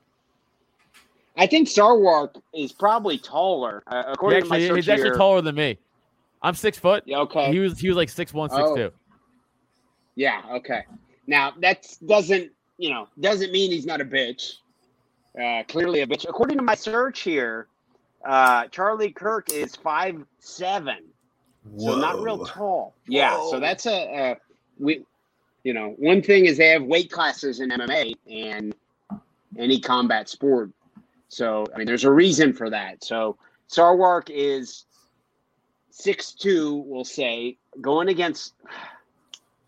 I think Sarwark is probably taller. According to my search he's actually taller than me. I'm 6 foot. Yeah, okay. He was like 6'1", 6'2". Yeah. Okay. Now that doesn't mean he's not a bitch. Clearly a bitch. According to my search here, Charlie Kirk is 5'7", so not real tall. Yeah. So that's one thing is they have weight classes in MMA and any combat sport. So there's a reason for that. So Sarwark is 6'2", we'll say, going against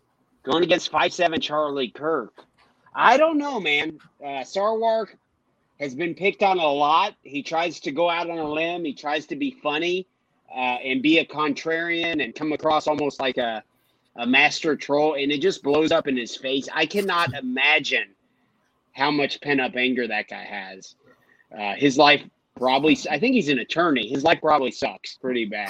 5'7" Charlie Kirk. I don't know, man. Sarwark, has been picked on a lot. He tries to go out on a limb. He tries to be funny and be a contrarian and come across almost like a master troll, and it just blows up in his face. I cannot imagine how much pent-up anger that guy has. His life probably, I think he's an attorney. His life probably sucks pretty bad.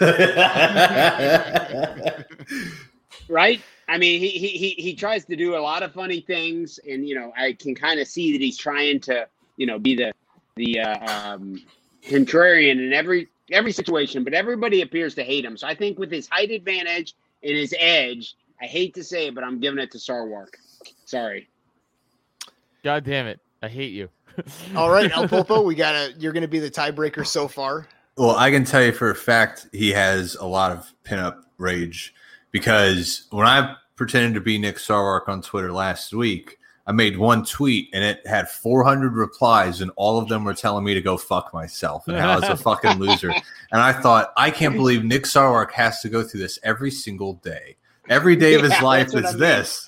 Right? I mean, he tries to do a lot of funny things, and, you know, I can kind of see that he's trying to, you know, be the contrarian in every situation, but everybody appears to hate him. So I think with his height advantage and his edge, I hate to say it, but I'm giving it to Sarwark. Sorry. God damn it. I hate you. All right, El Pulpo, you're going to be the tiebreaker so far. Well, I can tell you for a fact he has a lot of pinup rage, because when I pretended to be Nick Sarwark on Twitter last week, I made one tweet and it had 400 replies, and all of them were telling me to go fuck myself and how I was a fucking loser. And I thought, I can't believe Nick Sarwark has to go through this every single day. Every day of his life is this.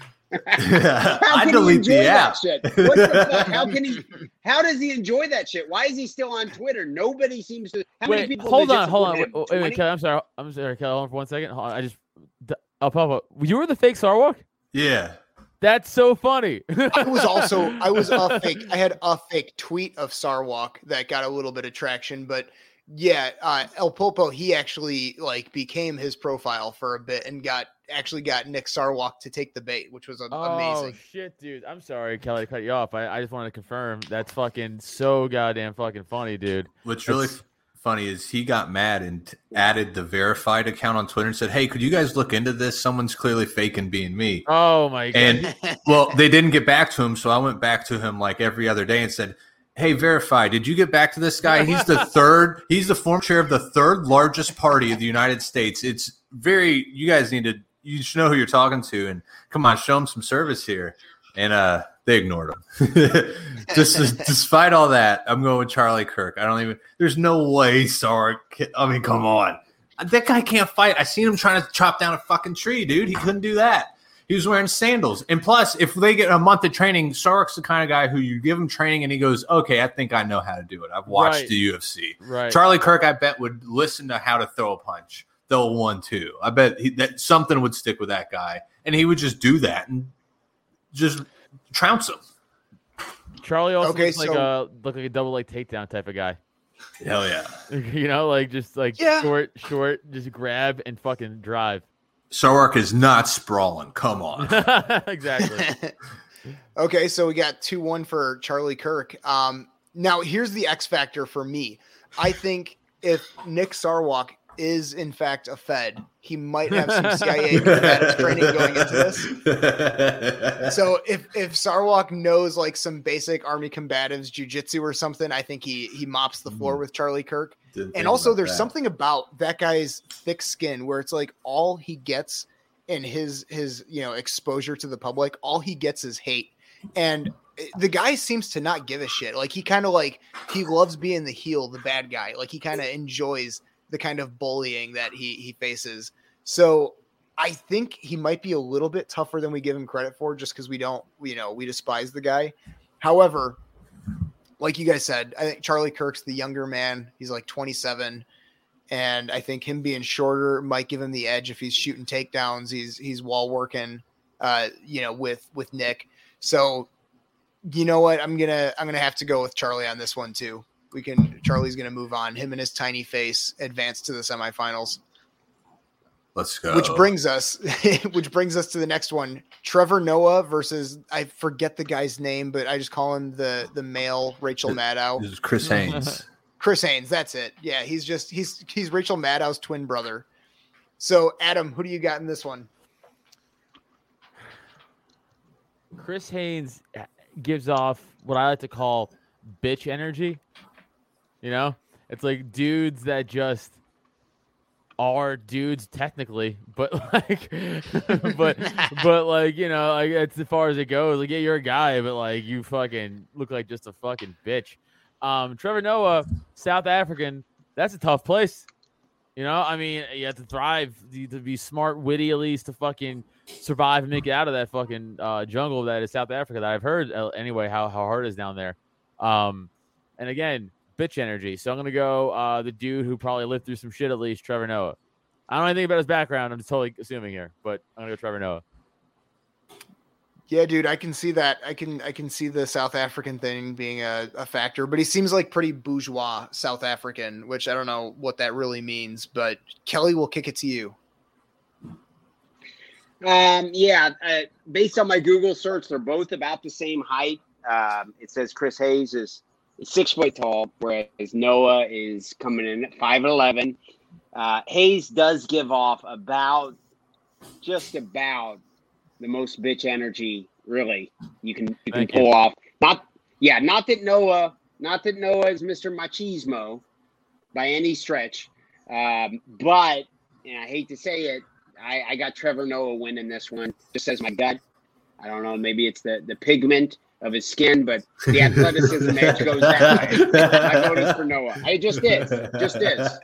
I delete the app. What the fuck? How does he enjoy that shit? Why is he still on Twitter? Nobody seems to. How many people? Hold on. Wait, Kelly, I'm sorry, Kelly. Hold on for 1 second. I'll pop up. You were the fake Sarwark? Yeah. That's so funny. I had a fake tweet of Sarwark that got a little bit of traction, but yeah, El Pulpo, he actually became his profile for a bit and got Nick Sarwark to take the bait, which was amazing. Oh shit, dude. I'm sorry, Kelly, to cut you off. I just wanted to confirm that's fucking so goddamn fucking funny, dude. What's really funny is he got mad and added the verified account on Twitter and said, "Hey, could you guys look into this? Someone's clearly faking being me." Oh my god. And well, they didn't get back to him, so I went back to him like every other day and said, "Hey, Verify, did you get back to this guy? He's the former chair of the third largest party of the United States. You should know who you're talking to, and come on, show him some service here." And they ignored him. Despite all that, I'm going with Charlie Kirk. There's no way Sarwark. I mean, come on. That guy can't fight. I seen him trying to chop down a fucking tree, dude. He couldn't do that. He was wearing sandals. And plus, if they get a month of training, Sarwark's the kind of guy who you give him training and he goes, "Okay, I think I know how to do it. I've watched the UFC." Right. Charlie Kirk, I bet, would listen to how to throw a punch, throw a 1-2. I bet that something would stick with that guy. And he would just do that and just trounce him. Charlie also looks like a double leg takedown type of guy. Hell yeah. You know, short, just grab and fucking drive. Sarwark is not sprawling. Come on. Exactly. Okay, so we got 2-1 for Charlie Kirk. Now, here's the X factor for me. I think if Nick Sarwark is, in fact, a Fed, he might have some CIA combatives training going into this. So if Sarwark knows some basic Army combatives jiu-jitsu or something, I think he mops the floor with Charlie Kirk. And also there's something about that guy's thick skin where it's all he gets in his exposure to the public, all he gets is hate. And the guy seems to not give a shit. He kind of he loves being the heel, the bad guy. He kind of enjoys the kind of bullying that he faces. So I think he might be a little bit tougher than we give him credit for, just because we despise the guy. However, like you guys said, I think Charlie Kirk's the younger man. He's 27. And I think him being shorter might give him the edge if he's shooting takedowns. He's wall working, with Nick. So you know what? I'm gonna have to go with Charlie on this one too. Charlie's gonna move on. Him and his tiny face advance to the semifinals. Let's go. Which brings us to the next one. Trevor Noah versus, I forget the guy's name, but I just call him the male Rachel Maddow. This is Chris Haynes. Chris Haynes, that's it. Yeah, he's Rachel Maddow's twin brother. So Adam, who do you got in this one? Chris Haynes gives off what I like to call bitch energy. You know, it's dudes that just are dudes technically, but but it's as far as it goes. Yeah, you're a guy, but you fucking look like just a fucking bitch. Trevor Noah, South African, that's a tough place. You know, I mean, you have to thrive, to be smart, witty, at least to fucking survive and make it out of that fucking jungle that is South Africa. That I've heard anyway how hard it is down there. And again, bitch energy. So I'm gonna go the dude who probably lived through some shit at least, Trevor Noah. I don't know anything about his background. I'm just totally assuming here, but I'm gonna go Trevor Noah. Yeah, dude, I can see that. I can see the South African thing being a factor, but he seems like pretty bourgeois South African, which I don't know what that really means. But Kelly, will kick it to you. Based on my Google search, they're both about the same height. It says Chris Hayes is 6 foot tall, whereas Noah is coming in at 5'11". Hayes does give off just about the most bitch energy, really, you can pull off. Not that Noah is Mr. Machismo by any stretch, but I hate to say it, I got Trevor Noah winning this one. Just says my gut. I don't know, maybe it's the pigment of his skin, but the athleticism edge goes that way. My vote is for Noah. It just is.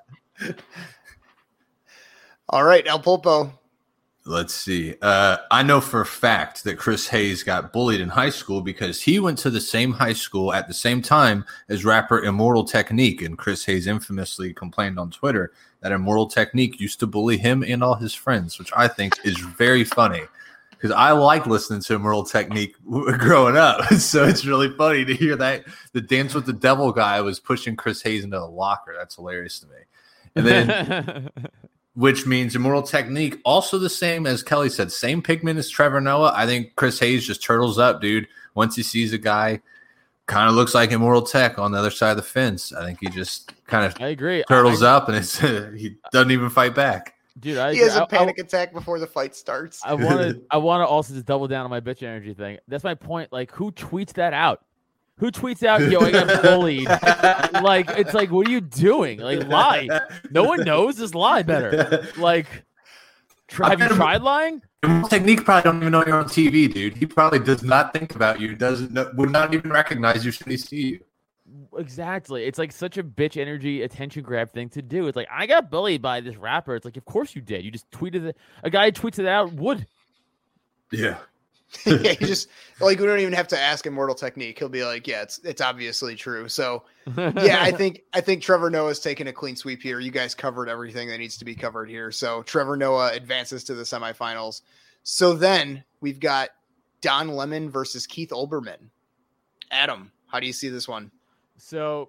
All right, El Pulpo. Let's see. I know for a fact that Chris Hayes got bullied in high school because he went to the same high school at the same time as rapper Immortal Technique. And Chris Hayes infamously complained on Twitter that Immortal Technique used to bully him and all his friends, which I think is very funny because I like listening to Immortal Technique growing up. So it's really funny to hear that the Dance with the Devil guy was pushing Chris Hayes into the locker. That's hilarious to me. And then... which means Immortal Technique, also the same as Kelly said, same pigment as Trevor Noah. I think Chris Hayes just turtles up, dude. Once he sees a guy, kind of looks like Immortal Tech on the other side of the fence. I think he just kind of turtles up, and he doesn't even fight back. Dude, he has a panic attack before the fight starts. I want to also just double down on my bitch energy thing. That's my point. Like, who tweets that out? Who tweets out, yo, I got bullied? Like, it's like, what are you doing? Like, lie. No one knows. Just lie better. Like, have you tried lying? Technique probably don't even know you're on TV, dude. He probably does not think about you. Would not even recognize you should he see you. Exactly. It's like such a bitch energy attention grab thing to do. It's like, I got bullied by this rapper. It's like, of course you did. You just tweeted it. A guy who tweets it out would. Yeah. Yeah, he just like we don't even have to ask Immortal Technique. He'll be like, yeah, it's obviously true. So yeah, I think Trevor Noah's taking a clean sweep here. You guys covered everything that needs to be covered here. So Trevor Noah advances to the semifinals. So then we've got Don Lemon versus Keith Olbermann. Adam, how do you see this one? So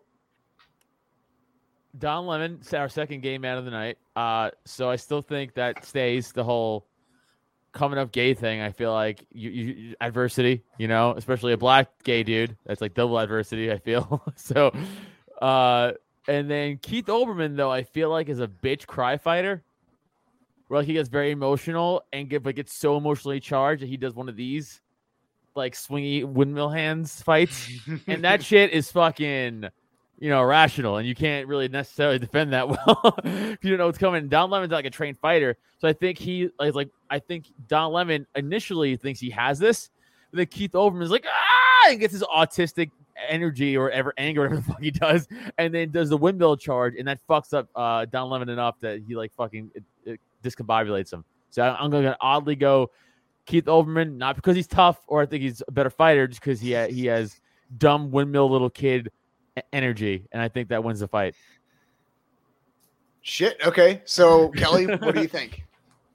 Don Lemon, our second game out of the night. So I still think that stays the whole coming up gay thing. I feel like you adversity, especially a black gay dude. That's like double adversity, I feel. So, and then Keith Olbermann, though, I feel like is a bitch cry fighter. Where like he gets very emotional and gets so emotionally charged that he does one of these like swingy windmill hands fights. And that shit is fucking, irrational, and you can't really necessarily defend that well if you don't know what's coming. Don Lemon's like a trained fighter, so I think I think Don Lemon initially thinks he has this, but then Keith Olbermann is like and gets his autistic energy or anger, whatever the fuck he does, and then does the windmill charge, and that fucks up Don Lemon enough that he like fucking it discombobulates him. So I'm gonna oddly go Keith Olbermann, not because he's tough or I think he's a better fighter, just because he has dumb windmill little kid energy, and I think that wins the fight. Shit. Okay. So Kelly, what do you think?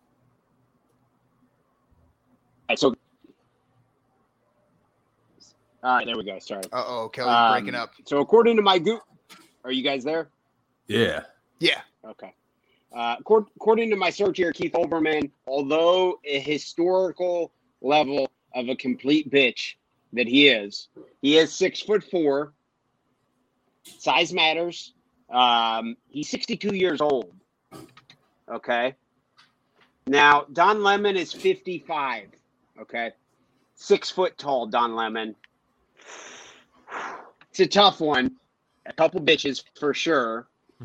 So, there we go. Sorry. Kelly's breaking up. So according to my are you guys there? Yeah. Yeah. Okay. According to my search here, Keith Olbermann, although a historical level of a complete bitch that he is 6'4". Size matters. He's 62 years old. Okay. Now, Don Lemon is 55. Okay. 6 foot tall, Don Lemon. It's a tough one. A couple bitches for sure.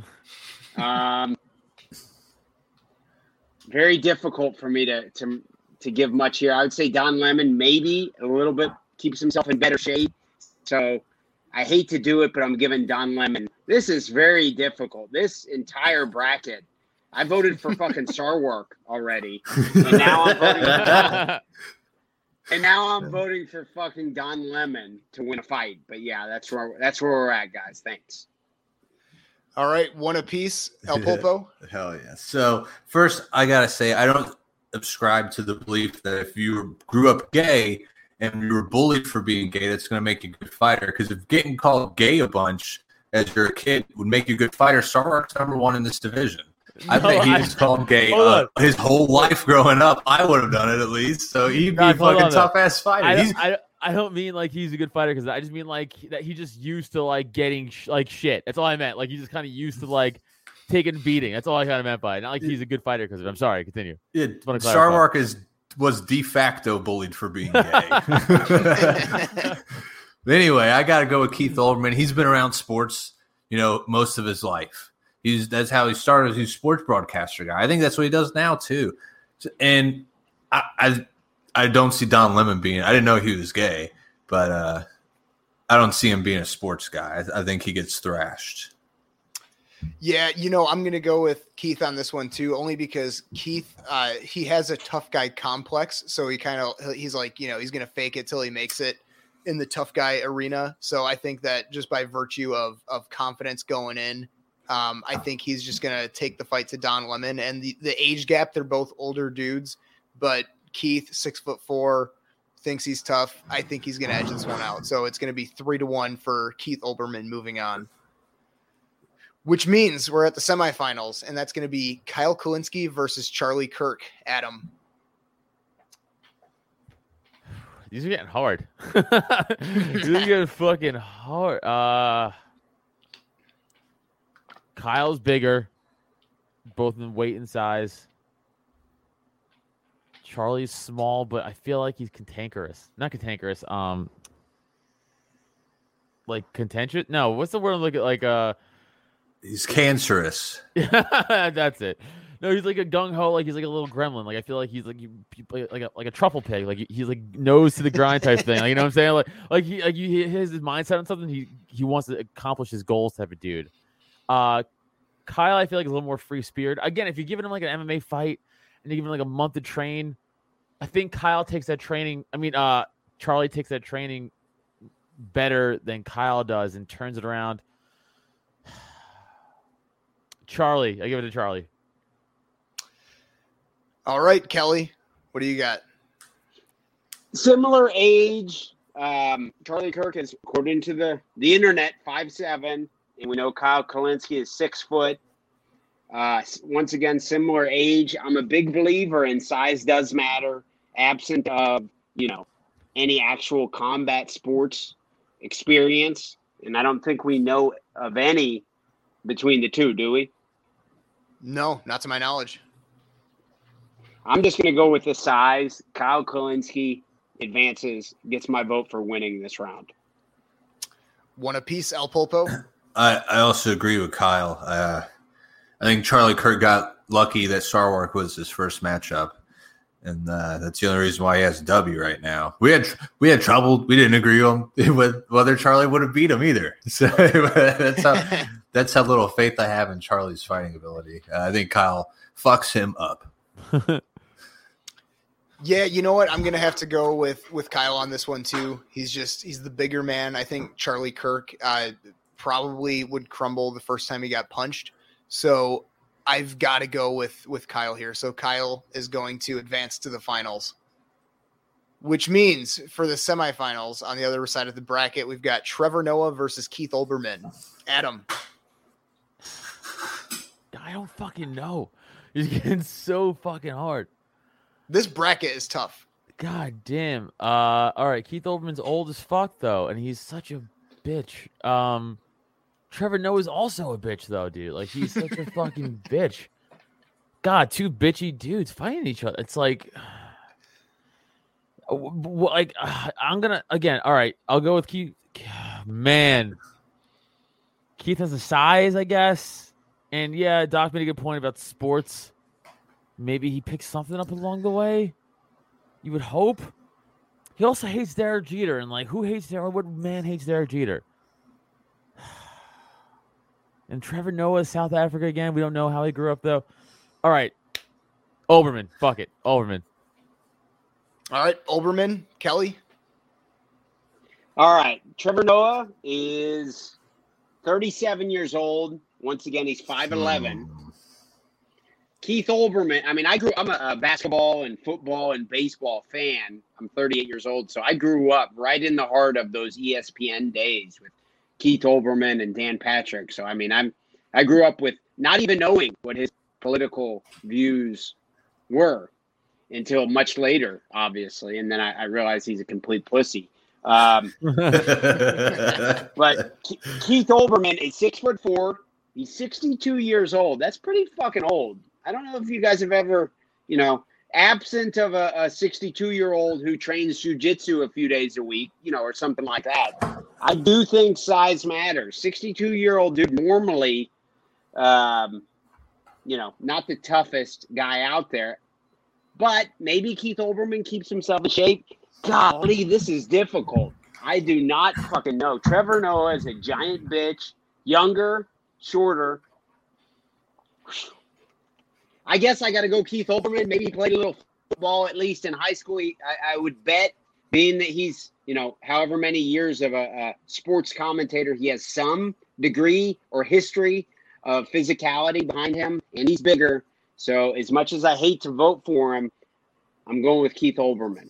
Very difficult for me to give much here. I would say Don Lemon maybe a little bit keeps himself in better shape. So I hate to do it, but I'm giving Don Lemon. This is very difficult. This entire bracket. I voted for fucking Sarwark already. And now I'm voting for Don. And now I'm voting for fucking Don Lemon to win a fight. But yeah, that's where we're at, guys. Thanks. All right, one apiece. El Pulpo. Hell yeah. So first, I gotta say, I don't subscribe to the belief that if you grew up gay and you were bullied for being gay, that's going to make you a good fighter. Because if getting called gay a bunch as you're a kid would make you a good fighter, Starbuck's #1 in this division. I bet he was called gay his whole life growing up. I would have done it at least. So he'd be a fucking tough ass fighter. I don't mean like he's a good fighter because I just mean like that he just used to like getting like shit. That's all I meant. Like he just kind of used to like taking beating. That's all I kind of meant by it. Not like he's a good fighter because I'm sorry. Continue. Yeah, Starmark was de facto bullied for being gay. But anyway, I got to go with Keith Olbermann. He's been around sports, most of his life. That's how he started. He's a sports broadcaster guy. I think that's what he does now too. And I don't see Don Lemon being. I didn't know he was gay, but I don't see him being a sports guy. I think he gets thrashed. Yeah, I'm going to go with Keith on this one too, only because Keith, he has a tough guy complex. So he's like, he's going to fake it till he makes it in the tough guy arena. So I think that just by virtue of confidence going in, I think he's just going to take the fight to Don Lemon. And the age gap, they're both older dudes, but Keith, 6'4", thinks he's tough. I think he's going to edge this one out. So it's going to be 3-1 for Keith Olbermann moving on. Which means we're at the semifinals, and that's going to be Kyle Kulinski versus Charlie Kirk. Adam. These are getting hard. These are getting fucking hard. Kyle's bigger, both in weight and size. Charlie's small, but I feel like he's cantankerous. Not cantankerous. Like contentious? No, what's the word I'm looking like? He's cancerous. That's it. No, he's like a gung ho, like he's like a little gremlin. Like I feel like he's like like a truffle pig. Like he's like nose to the grind type thing. Like, you know what I'm saying? Like he has his mindset on something. He wants to accomplish his goals type of dude. Kyle, I feel like is a little more free spirited. Again, if you're giving him like an MMA fight and you're giving him like a month to train, I think Kyle takes that training. Charlie takes that training better than Kyle does and turns it around. Charlie. I give it to Charlie. All right, Kelly. What do you got? Similar age. Charlie Kirk is, according to the internet, 5'7", and we know Kyle Kulinski is 6 foot. Once again, similar age. I'm a big believer in size does matter, absent of, any actual combat sports experience. And I don't think we know of any between the two, do we? No, not to my knowledge. I'm just going to go with the size. Kyle Kulinski advances, gets my vote for winning this round. One apiece, El Pulpo. I also agree with Kyle. I think Charlie Kirk got lucky that Starwark was his first matchup, and that's the only reason why he has a W right now. We had trouble. We didn't agree with whether Charlie would have beat him either. So that's how little faith I have in Charlie's fighting ability. I think Kyle fucks him up. Yeah, you know what? I'm gonna have to go with Kyle on this one too. He's the bigger man. I think Charlie Kirk probably would crumble the first time he got punched. So I've got to go with Kyle here. So Kyle is going to advance to the finals, which means for the semifinals on the other side of the bracket, we've got Trevor Noah versus Keith Olbermann. Adam. I don't fucking know. He's getting so fucking hard. This bracket is tough. God damn. All right. Keith Olbermann's old as fuck though, and he's such a bitch. Trevor Noah's also a bitch though, dude. Like he's such a fucking bitch. God, two bitchy dudes fighting each other. It's like, I'm gonna again. All right, I'll go with Keith. Man, Keith has the size, I guess, and yeah, Doc made a good point about sports. Maybe he picks something up along the way. You would hope. He also hates Derek Jeter, and like, who hates Derek? What man hates Derek Jeter? And Trevor Noah, South Africa again. We don't know how he grew up though. All right, Olbermann. Fuck it, Olbermann. All right, Olbermann, Kelly. All right. Trevor Noah is 37 years old. Once again, he's 5'11". Keith Olbermann. I mean, I'm a basketball and football and baseball fan. I'm 38 years old, so I grew up right in the heart of those ESPN days with Keith Olbermann and Dan Patrick. So, I mean, I grew up with not even knowing what his political views were until much later, obviously. And then I realized he's a complete pussy. But Keith Olbermann is 6'4". He's 62 years old. That's pretty fucking old. I don't know if you guys have ever, absent of a 62-year-old who trains jiu-jitsu a few days a week, or something like that. I do think size matters. 62-year-old dude normally, not the toughest guy out there, but maybe Keith Olbermann keeps himself in shape. Golly, this is difficult. I do not fucking know. Trevor Noah is a giant bitch, younger, shorter. I guess I got to go Keith Olbermann. Maybe he played a little football, at least in high school. I would bet, being that he's, however many years of a sports commentator, he has some degree or history of physicality behind him, and he's bigger. So as much as I hate to vote for him, I'm going with Keith Olbermann.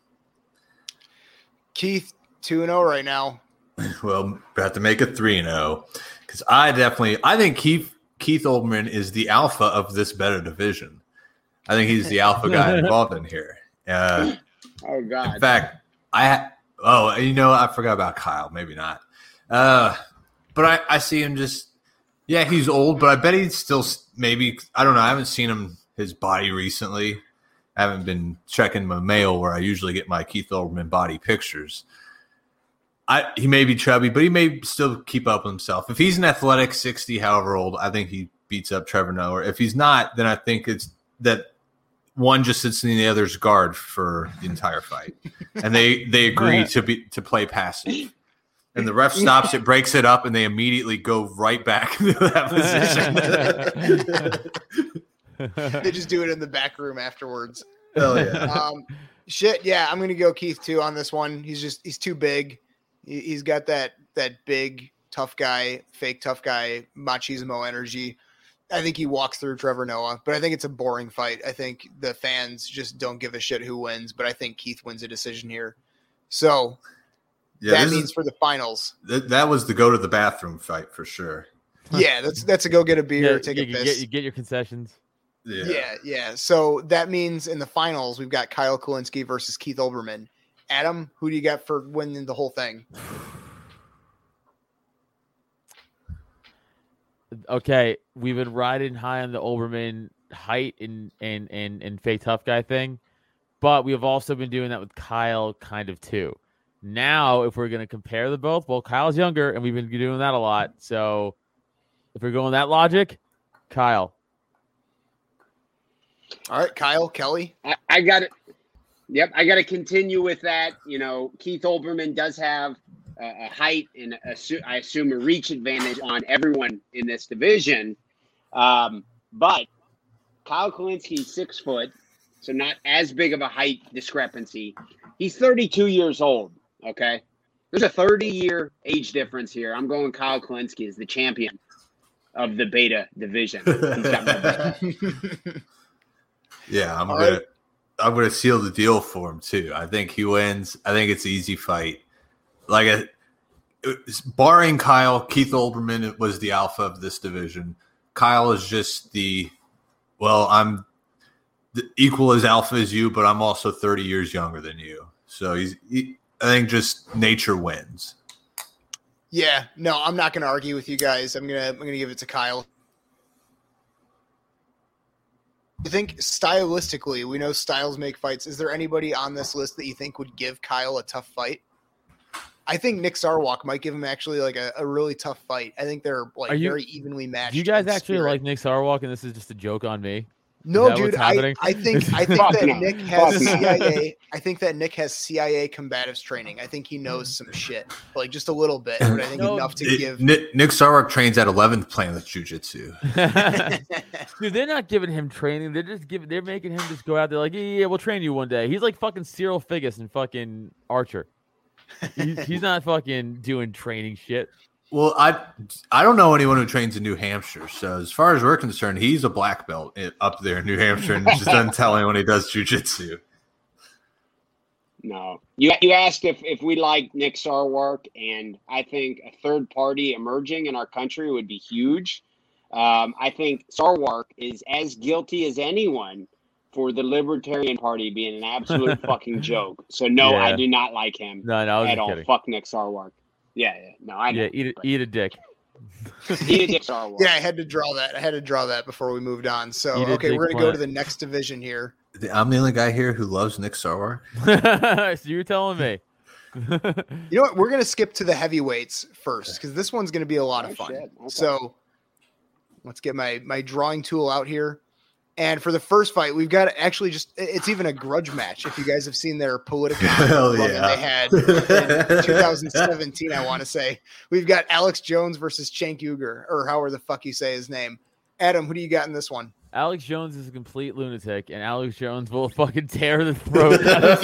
Keith, 2-0 right now. Well, we have to make it 3-0 because I think Keith Olbermann is the alpha of this better division. I think he's the alpha guy involved in here. Oh God! In fact, I forgot about Kyle. Maybe not. But I see him just. Yeah, he's old, but I bet he's still maybe. I don't know. I haven't seen his body recently. I haven't been checking my mail where I usually get my Keith Olbermann body pictures. He may be chubby, but he may still keep up with himself. If he's an athletic 60, however old, I think he beats up Trevor Noah. If he's not, then I think it's that one just sits in the other's guard for the entire fight, and they agree to play passive. And the ref stops it, breaks it up, and they immediately go right back into that They just do it in the back room afterwards. Hell yeah. I'm going to go Keith too on this one. He's too big. He's got that big tough guy, fake tough guy, machismo energy. I think he walks through Trevor Noah, but I think it's a boring fight. I think the fans just don't give a shit who wins, but I think Keith wins a decision here. So that means for the finals. That was the go to the bathroom fight for sure. Yeah, that's a go get a beer, take a piss. You get your concessions. Yeah. So that means in the finals, we've got Kyle Kulinski versus Keith Olbermann. Adam, who do you got for winning the whole thing? Okay, we've been riding high on the Olbermann height and fake tough guy thing, but we have also been doing that with Kyle kind of too. Now, if we're going to compare the both, well, Kyle's younger, and we've been doing that a lot. So if we're going that logic, Kyle. All right, Kyle, Kelly. I got it. Yep, I got to continue with that. Keith Olbermann does have a height and I assume a reach advantage on everyone in this division. But Kyle Kulinski, 6 foot, so not as big of a height discrepancy. He's 32 years old, okay? There's a 30-year age difference here. I'm going Kyle Kulinski as the champion of the beta division. He's got my back. Yeah, I'm gonna seal the deal for him too. I think he wins. I think it's an easy fight. Barring Kyle, Keith Olbermann was the alpha of this division. Kyle is just I'm the equal as alpha as you, but I'm also 30 years younger than you. So I think just nature wins. Yeah, no, I'm not gonna argue with you guys. I'm gonna give it to Kyle. I think stylistically, we know styles make fights. Is there anybody on this list that you think would give Kyle a tough fight? I think Nick Sarwark might give him actually like a really tough fight. I think they're very evenly matched. Do you guys actually like Nick Sarwark, and this is just a joke on me? No, dude. what's happening? I think Fuck that no. Nick has Fuck no. CIA. I think that Nick has CIA combatives training. I think he knows some shit, like just a little bit, but I think No, enough to give. Nick Sarwark trains at 11th Planet Jiu-Jitsu. Dude, they're not giving him training. They're making him just go out there like, yeah, we'll train you one day. He's like fucking Cyril Figgis and fucking Archer. He's not fucking doing training shit. Well, I don't know anyone who trains in New Hampshire. So as far as we're concerned, he's a black belt up there in New Hampshire and just doesn't tell anyone he does jiu-jitsu. No. You asked if we like Nick Sarwark, and I think a third party emerging in our country would be huge. I think Sarwark is as guilty as anyone for the Libertarian Party being an absolute fucking joke. So, no, Yeah. I do not like him No, I was at just all. kidding. Fuck Nick Sarwark. Yeah. No, I know. Yeah, eat a dick. Eat a Nick Sarwark. Yeah, I had to draw that before we moved on. So, Eat a okay, dick we're gonna go plant. to the next division here. I'm the only guy here who loves Nick Sarwark. So you're telling me. You know what? We're gonna skip to the heavyweights first because this one's gonna be a lot of fun. shit. Okay. So, let's get my drawing tool out here. And for the first fight, we've got actually it's even a grudge match. If you guys have seen their Politicon Hell run yeah. that they had in 2017, I want to say, we've got Alex Jones versus Cenk Uygur, or however the fuck you say his name. Adam, who do you got in this one? Alex Jones is a complete lunatic, and Alex Jones will fucking tear the throat out of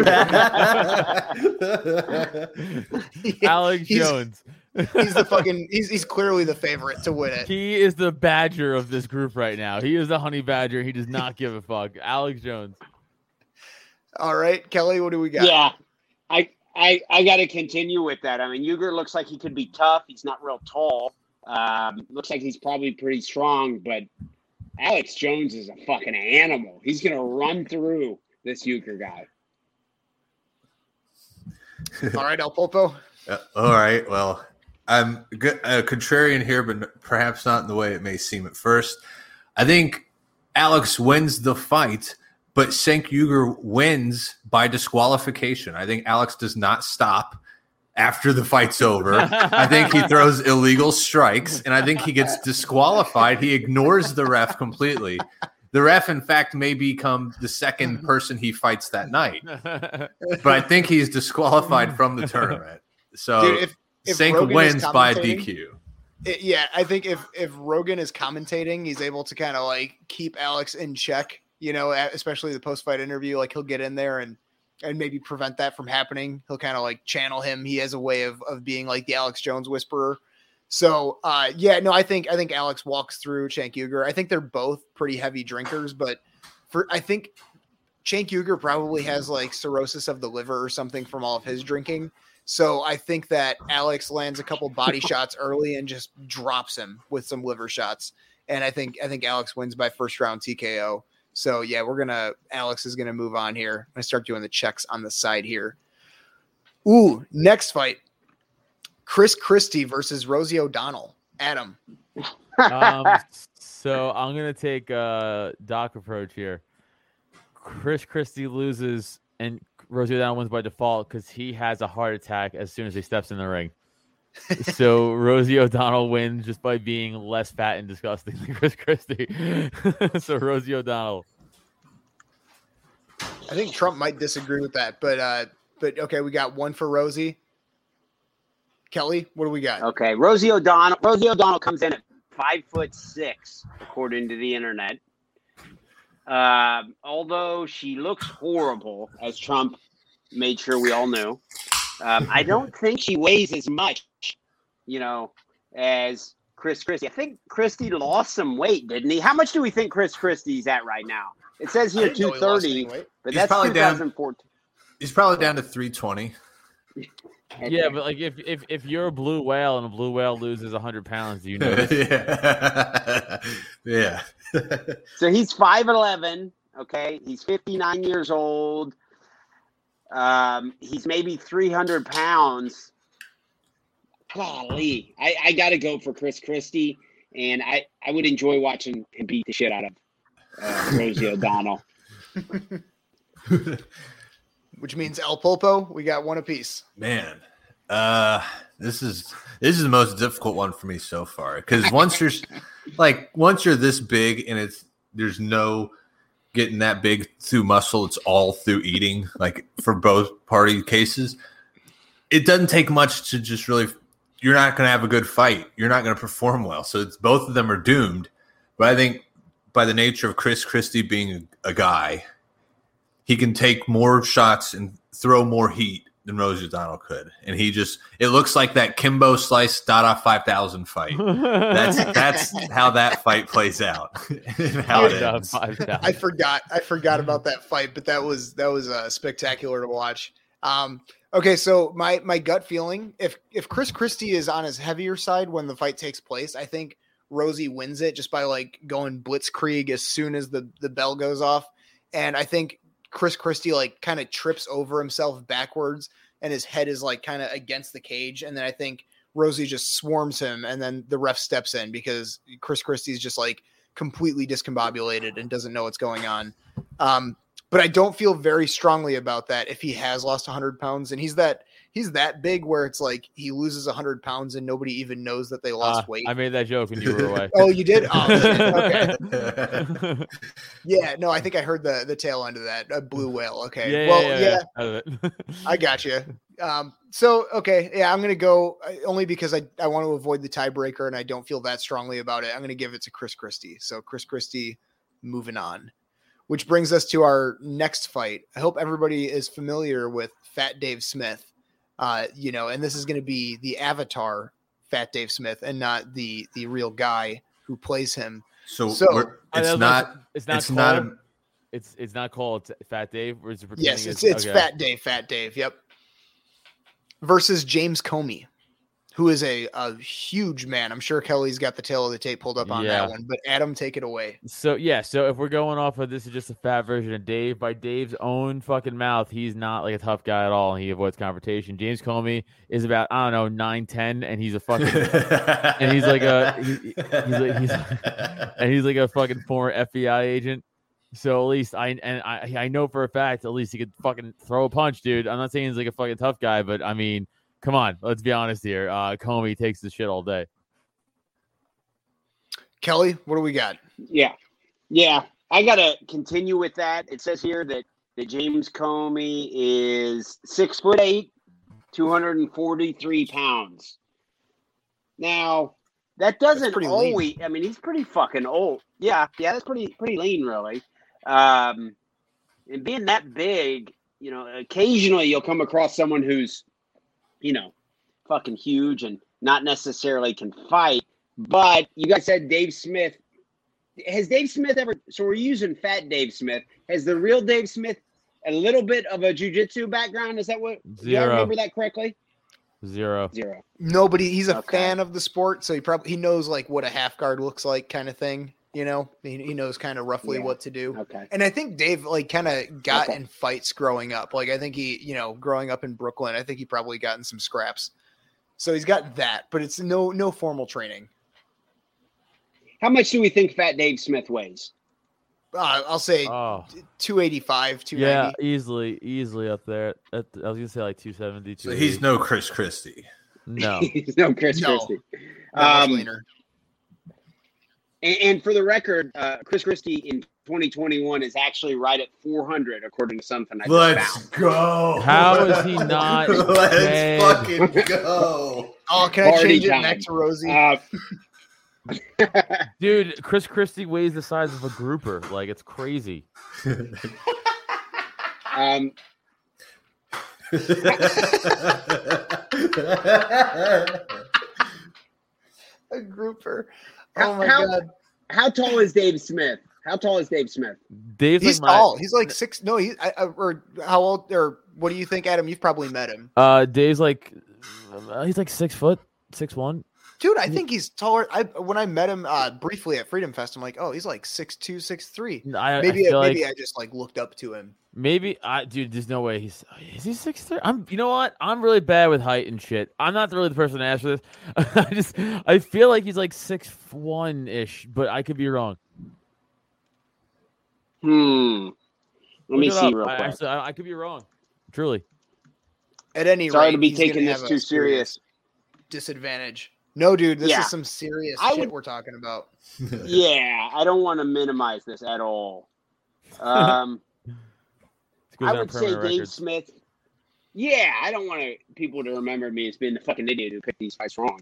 Cenk. Alex Jones. He's the fucking he's clearly the favorite to win it. He is the badger of this group right now. He is the honey badger. He does not give a fuck. Alex Jones. All right, Kelly, what do we got? Yeah, I got to continue with that. I mean, Uygur looks like he could be tough. He's not real tall. Looks like he's probably pretty strong, but Alex Jones is a fucking animal. He's gonna run through this Uygur guy. All right, El Pulpo. All right. Well, I'm a contrarian here, but perhaps not in the way it may seem at first. I think Alex wins the fight, but Cenk Uygur wins by disqualification. I think Alex does not stop after the fight's over. I think he throws illegal strikes, and I think he gets disqualified. He ignores the ref completely. The ref, in fact, may become the second person he fights that night. But I think he's disqualified from the tournament. So Dude, if Cenk Rogan is wins by commentating- DQ. Yeah, I think if Rogan is commentating, he's able to kind of like keep Alex in check, you know, especially the post-fight interview. Like he'll get in there and maybe prevent that from happening. He'll kind of like channel him. He has a way of being like the Alex Jones whisperer. So yeah, no, I think Alex walks through Cenk Uygur. I think they're both pretty heavy drinkers, but I think Cenk Uygur probably has like cirrhosis of the liver or something from all of his drinking. So I think that Alex lands a couple body shots early and just drops him with some liver shots. And I think Alex wins by first round TKO. So yeah, Alex is gonna move on here. I'm gonna start doing the checks on the side here. Ooh, next fight. Chris Christie versus Rosie O'Donnell. Adam. So I'm gonna take a Doc approach here. Chris Christie loses and Rosie O'Donnell wins by default because he has a heart attack as soon as he steps in the ring. So Rosie O'Donnell wins just by being less fat and disgusting than Chris Christie. So Rosie O'Donnell. I think Trump might disagree with that, but okay, we got one for Rosie. Kelly, what do we got? Okay, Rosie O'Donnell comes in at 5'6", according to the internet. Although she looks horrible, as Trump made sure we all knew, I don't think she weighs as much, as Chris Christie. I think Christie lost some weight, didn't he? How much do we think Chris Christie's at right now? It says here 230, but He's that's probably down- 2014. He's probably down to 320. Yeah, but like if you're a blue whale and a blue whale loses 100 pounds, do you know this? Yeah. So he's 5'11", okay? He's 59 years old. He's maybe 300 pounds. Golly. I got to go for Chris Christie, and I would enjoy watching him beat the shit out of Rosie O'Donnell. Which means El Pulpo, we got one apiece. Man, this is the most difficult one for me so far because once you're this big and there's no getting that big through muscle. It's all through eating, like for both party cases. It doesn't take much to just really – you're not going to have a good fight. You're not going to perform well. So it's both of them are doomed. But I think by the nature of Chris Christie being a guy, he can take more shots and throw more heat than Rosie O'Donnell could. And he just – it looks like that Kimbo Slice Dada 5000 fight. That's how that fight plays out and how it ends. I forgot about that fight, but that was spectacular to watch. Okay, so my gut feeling, if Chris Christie is on his heavier side when the fight takes place, I think Rosie wins it just by like going blitzkrieg as soon as the bell goes off. And I think Chris Christie like kind of trips over himself backwards and his head is like kind of against the cage. And then I think Rosie just swarms him and then the ref steps in because Chris Christie is just like completely discombobulated and doesn't know what's going on. But I don't feel very strongly about that if he has lost 100 pounds and he's that big where it's like he loses 100 pounds and nobody even knows that they lost weight. I made that joke when you were away. Oh, you did? Oh, okay. Yeah, no, I think I heard the tail end of that. A blue whale. Okay. Yeah. I got you. So, okay. Yeah, I'm going to go only because I want to avoid the tiebreaker and I don't feel that strongly about it. I'm going to give it to Chris Christie. So Chris Christie moving on. Which brings us to our next fight. I hope everybody is familiar with Fat Dave Smith, and this is going to be the avatar Fat Dave Smith and not the real guy who plays him. So it's not called Fat Dave. Or is it yes, it's okay. Fat Dave. Yep. Versus James Comey, who is a huge man. I'm sure Kelly's got the tail of the tape pulled up on that one, but Adam, take it away. So if we're going off of this is just a fat version of Dave, by Dave's own fucking mouth, he's not like a tough guy at all, and he avoids confrontation. James Comey is about, 9'10", and he's a fucking and he's like a fucking former FBI agent. So at least I know for a fact at least he could fucking throw a punch, dude. I'm not saying he's like a fucking tough guy, but I mean, come on, let's be honest here. Comey takes the shit all day. Kelly, what do we got? Yeah. I got to continue with that. It says here that James Comey is 6'8", 243 pounds. Now, that doesn't always. Lean. I mean, he's pretty fucking old. Yeah, that's pretty lean, really. And being that big, occasionally you'll come across someone who's fucking huge and not necessarily can fight. But you guys said Dave Smith. Has Dave Smith ever, so we're using Fat Dave Smith. Has the real Dave Smith a little bit of a jiu-jitsu background? Is that what, do you remember that correctly? Zero. Nobody, he's a fan of the sport, so he knows like what a half guard looks like kind of thing. He knows kind of roughly what to do. Okay. And I think Dave like kind of got in fights growing up. Like I think he, growing up in Brooklyn, I think he probably got in some scraps. So he's got that, but it's no formal training. How much do we think Fat Dave Smith weighs? I'll say 285, 290. Yeah, easily up there. I was going to say like 270. So he's no Chris Christie. No. He's no Chris Christie. And for the record, Chris Christie in 2021 is actually right at 400, according to something I just found. Let's go. How is he not? Let's fucking go. Oh, can I change it next to Rosie? Dude, Chris Christie weighs the size of a grouper. Like, it's crazy. A grouper. Oh my god. How tall is Dave Smith? He's tall. He's like 6. No, or how old? Or what do you think, Adam? You've probably met him. Dave's like, he's like 6 foot, 6'1". Dude, I think he's taller. When I met him briefly at Freedom Fest, I'm like, oh, he's like 6'2", 6'3". Maybe I just like looked up to him. Maybe dude, there's no way is he 6'3"? You know what? I'm really bad with height and shit. I'm not really the person to ask for this. I feel like he's like 6'1" ish, but I could be wrong. Let me see real quick. I could be wrong. Truly. At any rate, sorry to be taking this too serious. Disadvantage. No, dude, this Yeah. is some serious I shit would- we're talking about. Yeah, I don't want to minimize this at all. It goes I on would say permanent Dave records. Smith. Yeah, I don't want people to remember me as being the fucking idiot who picked these fights wrong.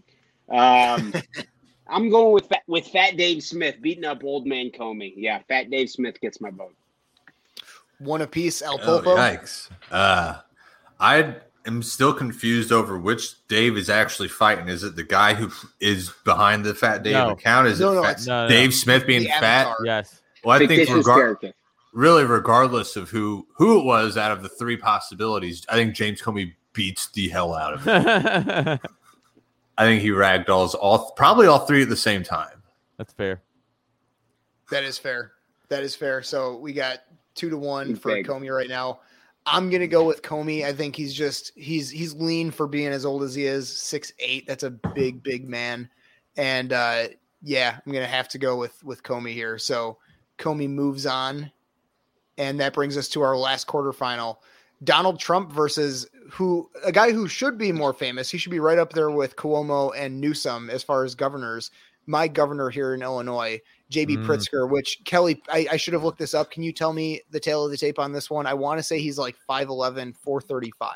I'm going with Fat Dave Smith beating up Old Man Comey. Yeah, Fat Dave Smith gets my vote. One apiece, El Oh, Popo. yikes. I am still confused over which Dave is actually fighting. Is it the guy who is behind the Fat Dave No. account? Is No, it no, Fat it's No, no. Dave Smith being The fat? avatar. Yes. Well, I think Fictitious character. really, regardless of who it was out of the three possibilities, I think James Comey beats the hell out of him. That's I think he ragdolls probably all three at the same time. fair. That is fair. That is fair. So we got 2-1 He's for big. Comey right now. I'm gonna go with Comey. I think he's lean for being as old as he is, 6'8". That's a big man. And yeah, I'm gonna have to go with Comey here. So Comey moves on, and that brings us to our last quarterfinal. Donald Trump versus a guy who should be more famous. He should be right up there with Cuomo and Newsom as far as governors. My governor here in Illinois, JB Pritzker, which Kelly, I should have looked this up. Can you tell me the tail of the tape on this one? I want to say he's like 5'11", 435.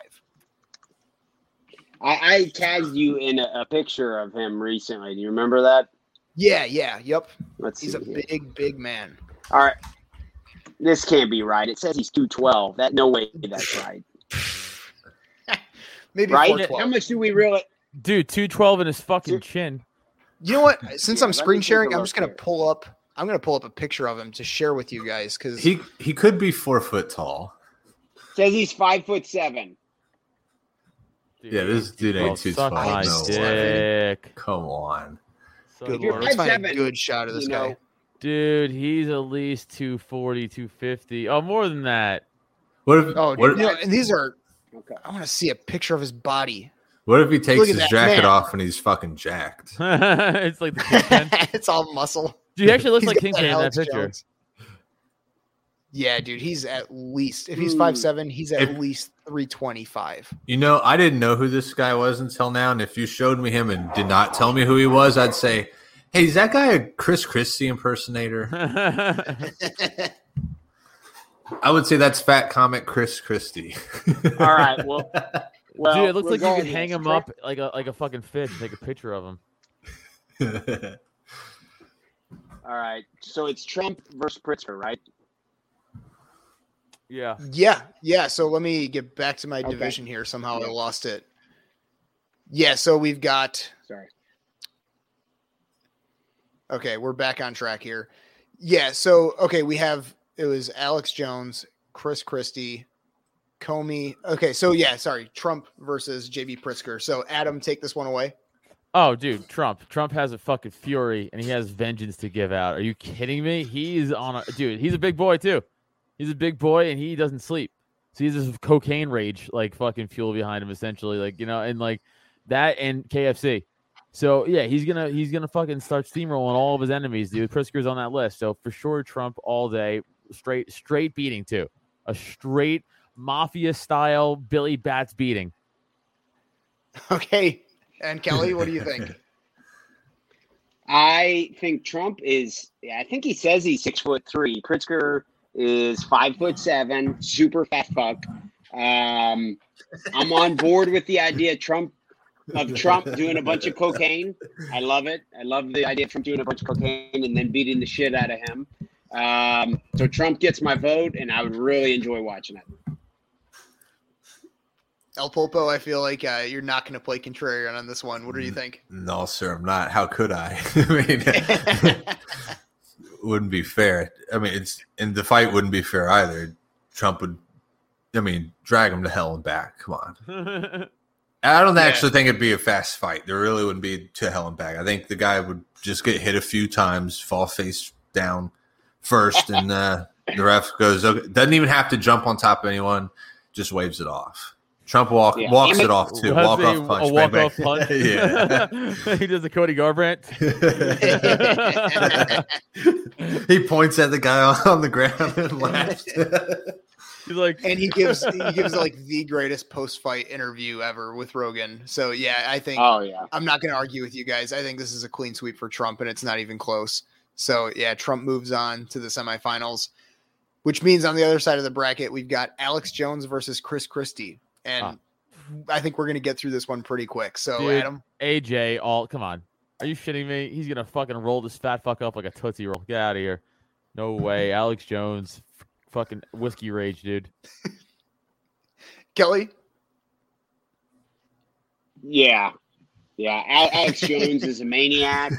I tagged you in a picture of him recently. Do you remember that? Yeah, yep. Let's He's see. a here. big man. All right. This can't be right. It says he's 212. No way that's right. Maybe Right? 412. How much do we really? Dude, 212 in his fucking chin. You know what? Since Yeah, I'm let me screen take sharing, a I'm look just gonna here. pull up. I'm gonna pull up a picture of him to share with you guys because He could be 4 foot tall. Says he's 5'7". Dude, Yeah, this dude ain't suck 212. my No dick. Come on. Suck good my You're lord, dick. let's find a 5'7", good shot of this you guy. know. Dude, he's at least 240, 250. Oh, more than that. What if Oh, what, dude, you know, and these are. Okay. I want to see a picture of his body. what if he takes Look at his that jacket man. off and he's fucking jacked? It's like the Kingpin. It's all muscle. Dude, he actually looks He's like got Kingpin in that Alex picture. Jones. Yeah, dude, he's at least if he's Hmm. 5'7", he's at If- least 325. You know, I didn't know who this guy was until now, and if you showed me him and did not tell me who he was, I'd say, "Hey, is that guy a Chris Christie impersonator?" I would say that's fat comic Chris Christie. All right. Well, Dude, it looks like you could regardless, hang him Trump- up like a fucking fish and take a picture of him. All right. So it's Trump versus Pritzker, right? Yeah. Yeah. So let me get back to my Okay. division here. Somehow I Yeah. lost it. Yeah. So we've got. Sorry. Okay, we're back on track here. Yeah. So okay, it was Alex Jones, Chris Christie, Comey. Okay. So yeah, sorry, Trump versus JB Pritzker. So Adam, take this one away. Oh, dude, Trump. Trump has a fucking fury and he has vengeance to give out. Are you kidding me? He's a big boy too. He's a big boy and he doesn't sleep. So he's this cocaine rage, like fucking fuel behind him, essentially. Like, you know, and like that and KFC. So yeah, he's gonna fucking start steamrolling all of his enemies, dude. Pritzker's on that list. So for sure, Trump all day. Straight beating too. A straight mafia style Billy Bats beating. Okay. And Kelly, what do you think? I think Trump is. I think he says he's 6'3". Pritzker is 5'7", super fat fuck. I'm on board with the idea of Trump doing a bunch of cocaine. I love it. I love the idea of Trump doing a bunch of cocaine and then beating the shit out of him. So Trump gets my vote, and I would really enjoy watching it. El Popo, I feel like you're not going to play contrarian on this one. What do you think? No, sir, I'm not. How could I? I mean, wouldn't be fair. I mean, the fight wouldn't be fair either. Trump would, drag him to hell and back. Come on. I don't actually think it'd be a fast fight. There really wouldn't be to hell and back. I think the guy would just get hit a few times, fall face down first, and the ref goes, okay. Doesn't even have to jump on top of anyone, just waves it off. Trump walks it off too. Walk-off punch. A walk-off punch. Yeah. He does a Cody Garbrandt. He points at the guy on the ground and laughs. He's like, and he gives like the greatest post-fight interview ever with Rogan. So yeah, I think. Oh yeah. I'm not going to argue with you guys. I think this is a clean sweep for Trump, and it's not even close. So yeah, Trump moves on to the semifinals, which means on the other side of the bracket we've got Alex Jones versus Chris Christie, and I think we're going to get through this one pretty quick. So dude, Adam, AJ, come on, are you shitting me? He's gonna fucking roll this fat fuck up like a Tootsie Roll. Get out of here. No way, Alex Jones. Fucking whiskey rage, dude. Kelly. Yeah. Alex Jones is a maniac,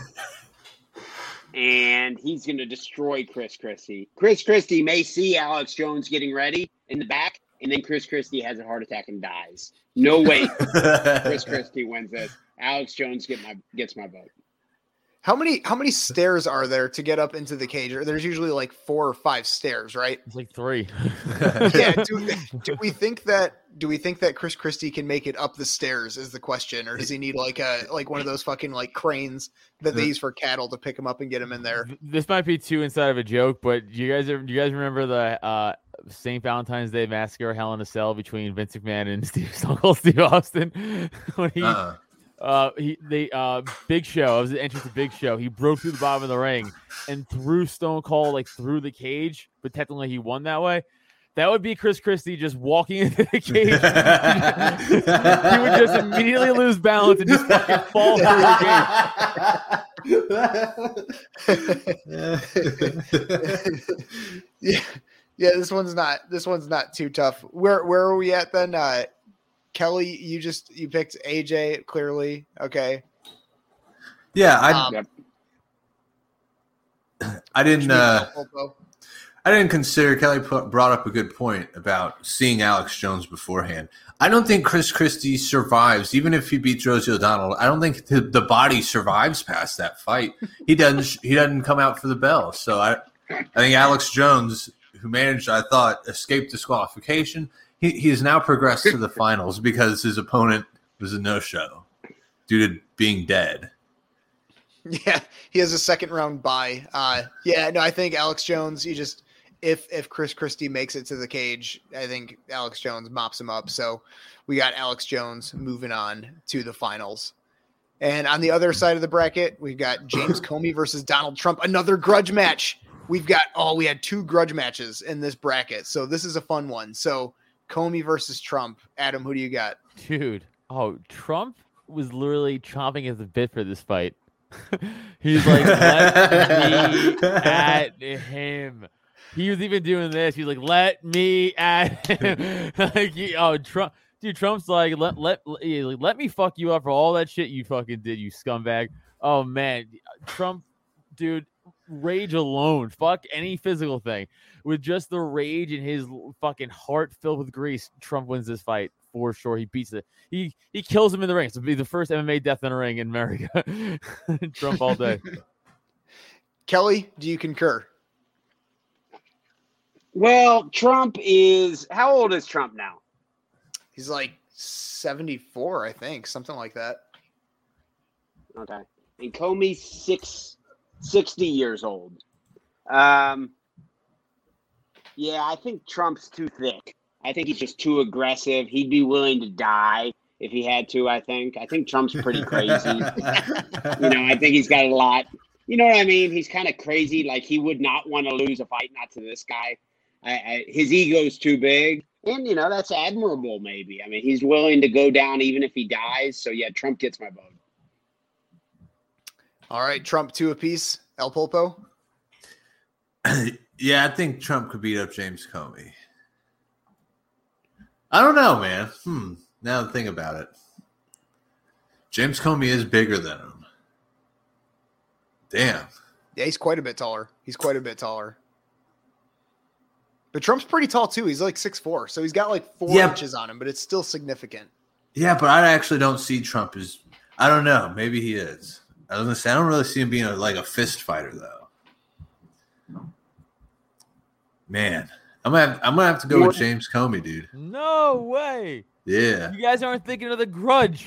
and he's going to destroy Chris Christie. Chris Christie may see Alex Jones getting ready in the back, and then Chris Christie has a heart attack and dies. No way. Chris Christie wins this. Alex Jones gets my vote. How many stairs are there to get up into the cage? There's usually like 4 or 5 stairs, right? It's like 3. Yeah. Do we think that Chris Christie can make it up the stairs is the question, or does he need like one of those fucking like cranes that they use for cattle to pick him up and get him in there? This might be too inside of a joke, but do you guys remember the St. Valentine's Day Massacre Hell in a Cell between Vince McMahon and Stone Cold Steve Austin when he. Big Show. I was the entrance to Big Show. He broke through the bottom of the ring and threw Stone Cold like through the cage, but technically he won that way. That would be Chris Christie just walking into the cage. He would just immediately lose balance and just fucking fall through the cage. Yeah. This one's not too tough. Where are we at then? Kelly, you picked AJ clearly. Okay. Yeah, I didn't consider. Kelly brought up a good point about seeing Alex Jones beforehand. I don't think Chris Christie survives, even if he beats Rosie O'Donnell. I don't think the body survives past that fight. He doesn't come out for the bell. So I think Alex Jones, who managed, I thought, escaped disqualification. He has now progressed to the finals because his opponent was a no-show due to being dead. Yeah, he has a second round bye. I think Alex Jones, if Chris Christie makes it to the cage, I think Alex Jones mops him up. So we got Alex Jones moving on to the finals. And on the other side of the bracket, we've got James Comey versus Donald Trump, another grudge match. We had 2 grudge matches in this bracket. So this is a fun one. So Comey versus Trump. Adam, who do you got? Dude, Trump was literally chomping at the bit for this fight. He's like, let me at him. He was even doing this. He's like, let me at him. Trump. Dude, Trump's like, let me fuck you up for all that shit you fucking did, you scumbag. Oh, man. Trump, dude, rage alone. Fuck any physical thing. With just the rage and his fucking heart filled with grease, Trump wins this fight for sure. He beats it. He kills him in the ring. It'll be the first MMA death in a ring in America. Trump all day. Kelly, do you concur? Well, Trump is – how old is Trump now? He's like 74, I think, something like that. Okay. And Comey's 60 years old. Yeah, I think Trump's too thick. I think he's just too aggressive. He'd be willing to die if he had to, I think. I think Trump's pretty crazy. I think he's got a lot. You know what I mean? He's kind of crazy. Like, he would not want to lose a fight, not to this guy. His ego's too big. And, that's admirable, maybe. I mean, he's willing to go down even if he dies. So, yeah, Trump gets my vote. All right, Trump 2 apiece. El Pulpo? Yeah, I think Trump could beat up James Comey. I don't know, man. Now that I think about it. James Comey is bigger than him. Damn. Yeah, he's quite a bit taller. But Trump's pretty tall, too. He's like 6'4", so he's got like 4 inches on him, but it's still significant. Yeah, but I actually don't see Trump as – I don't know. Maybe he is. I was going to say, I don't really see him being a fist fighter, though. Man, I'm gonna have to go with James Comey, dude. No way. Yeah. You guys aren't thinking of the grudge.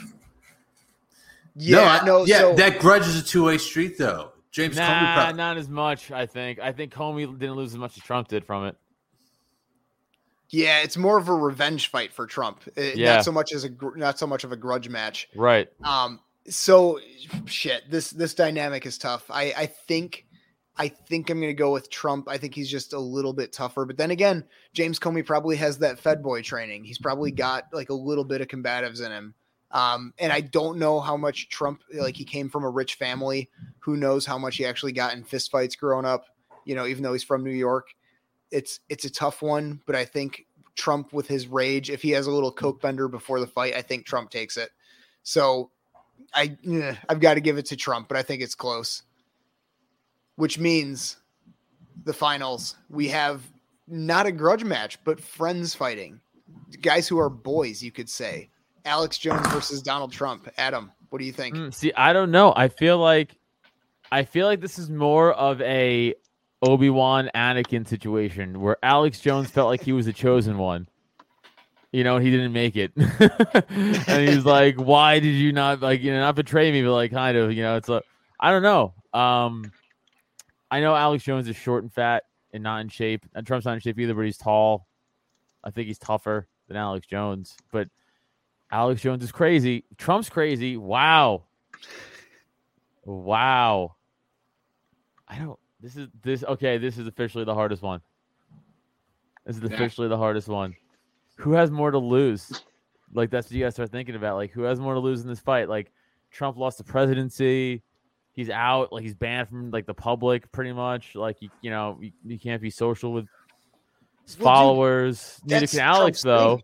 That grudge is a two-way street, though. James Comey not as much. I think Comey didn't lose as much as Trump did from it. Yeah, it's more of a revenge fight for Trump. Not so much of a grudge match. Right. So shit. This dynamic is tough. I think I'm going to go with Trump. I think he's just a little bit tougher. But then again, James Comey probably has that Fed boy training. He's probably got like a little bit of combatives in him. And I don't know how much Trump, like he came from a rich family. Who knows how much he actually got in fistfights growing up, even though he's from New York. It's a tough one, but I think Trump with his rage, if he has a little coke bender before the fight, I think Trump takes it. So I've got to give it to Trump, but I think it's close. Which means the finals, we have not a grudge match, but friends fighting. Guys who are boys, you could say. Alex Jones versus Donald Trump. Adam, what do you think? See, I don't know. I feel like this is more of a Obi-Wan Anakin situation where Alex Jones felt like he was the chosen one. He didn't make it. And he's like, why did you not not betray me, but like kind of, it's I don't know. I know Alex Jones is short and fat and not in shape. And Trump's not in shape either, but he's tall. I think he's tougher than Alex Jones. But Alex Jones is crazy. Trump's crazy. Wow. This is officially the hardest one. The hardest one. Who has more to lose? Like, that's what you guys start thinking about. Like, who has more to lose in this fight? Like, Trump lost the presidency. He's out. Like, he's banned from, like, the public, pretty much. Like, you can't be social with his followers. Neither can Alex, though.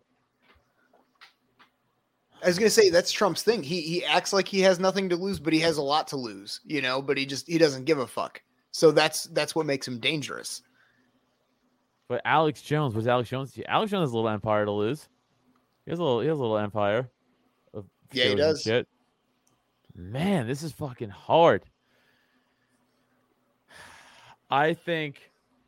I was gonna say that's Trump's thing. He acts like he has nothing to lose, but he has a lot to lose, but he doesn't give a fuck. So that's what makes him dangerous. But Alex Jones, Alex Jones has a little empire to lose. He has a little empire. Yeah, he does. Shit. Man, this is fucking hard. I think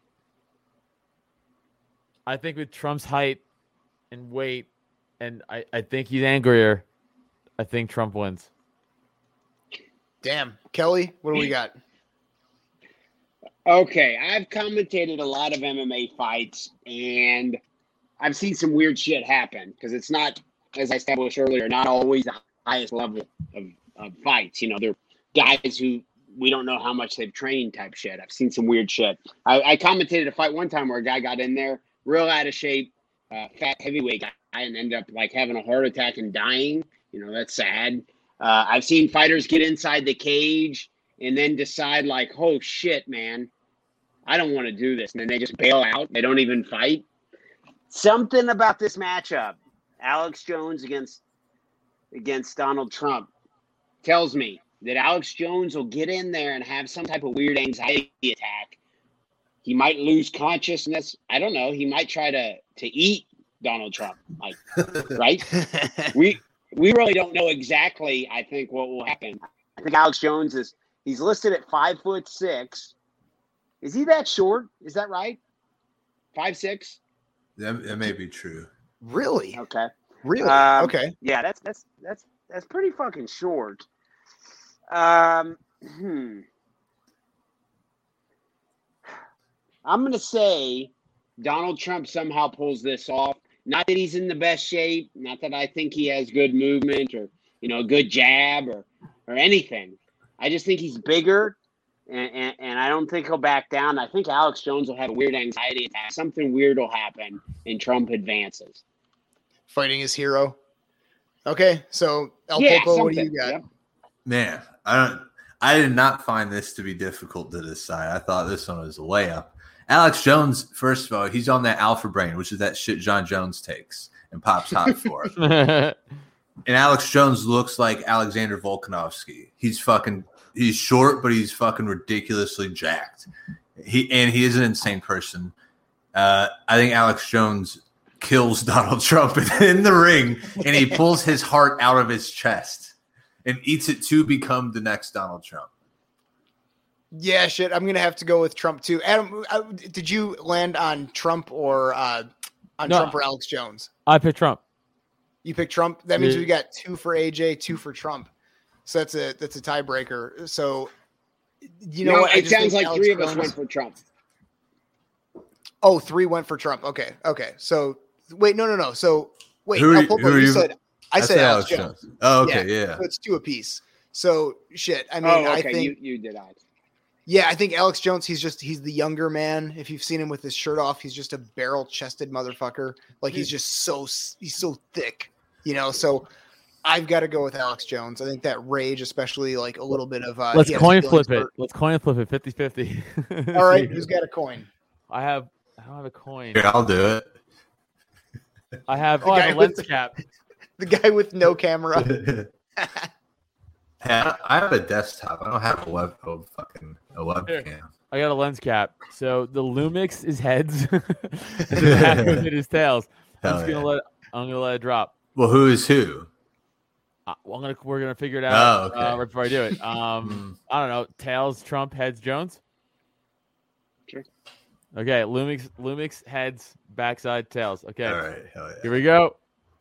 with Trump's height and weight, and I think he's angrier, I think Trump wins. Damn. Kelly, what do we got? Okay, I've commentated a lot of MMA fights, and I've seen some weird shit happen because it's not, as I established earlier, not always the highest level of fights. They're guys who we don't know how much they've trained type shit. I've seen some weird shit. I commentated a fight one time where a guy got in there, real out of shape, fat heavyweight guy, and ended up like having a heart attack and dying. That's sad. I've seen fighters get inside the cage and then decide like, oh shit, man, I don't want to do this. And then they just bail out. They don't even fight. Something about this matchup, Alex Jones against Donald Trump, tells me that Alex Jones will get in there and have some type of weird anxiety attack. He might lose consciousness. I don't know. He might try to eat Donald Trump. Like, right? We really don't know exactly, I think, what will happen. I think Alex Jones he's listed at 5'6". Is he that short? Is that right? 5'6"? That may be true. Really? Okay. Really? Okay. Yeah, that's pretty fucking short. I'm gonna say Donald Trump somehow pulls this off. Not that he's in the best shape, not that I think he has good movement or a good jab or anything. I just think he's bigger, and I don't think he'll back down. I think Alex Jones will have a weird anxiety attack. Something weird will happen, and Trump advances. Fighting his hero. Okay, so El Popo, what do you got? Yep. Man, I did not find this to be difficult to decide. I thought this one was a layup. Alex Jones, first of all, he's on that alpha brain, which is that shit John Jones takes and pops hot for. And Alex Jones looks like Alexander Volkanovski. He's short, but he's fucking ridiculously jacked. He is an insane person. I think Alex Jones kills Donald Trump in the ring, and he pulls his heart out of his chest and eats it to become the next Donald Trump. Yeah, shit. I'm gonna have to go with Trump too. Adam, did you land on Trump or Trump or Alex Jones? I picked Trump. You pick Trump. That means Yeah. we got 2 for AJ, 2 for Trump. So that's a tiebreaker. So No, what? I it just sounds think like 3 of Alex us Jones- went for Trump. Oh, 3 went for Trump. Okay. So wait, no. So wait, Who are Pulpo, you- said I said Alex Jones. Oh, okay, yeah. So it's 2 apiece. So shit. I mean, Oh, I okay. think You did odds. yeah, I think Alex Jones, he's the younger man. If you've seen him with his shirt off, he's just a barrel-chested motherfucker. Like he's so thick, so I've got to go with Alex Jones. I think that rage, especially like a little bit of Let's he has coin feelings flip it. hurt. Let's coin flip it 50-50. All right, who's got a coin? I don't have a coin. Here, I'll do it. I have The I guy have a with lens cap. The guy with no camera. I have a desktop. I don't have a webcam. I got a lens cap. So the Lumix is heads. The half of it is tails. Hell I'm gonna let it drop. Well, who is who? We're gonna figure it out okay. right before I do it. I don't know. Tails, Trump, heads, Jones. Sure. Okay, Lumix, heads, backside, tails. Okay. All right. Hell yeah. Here we go.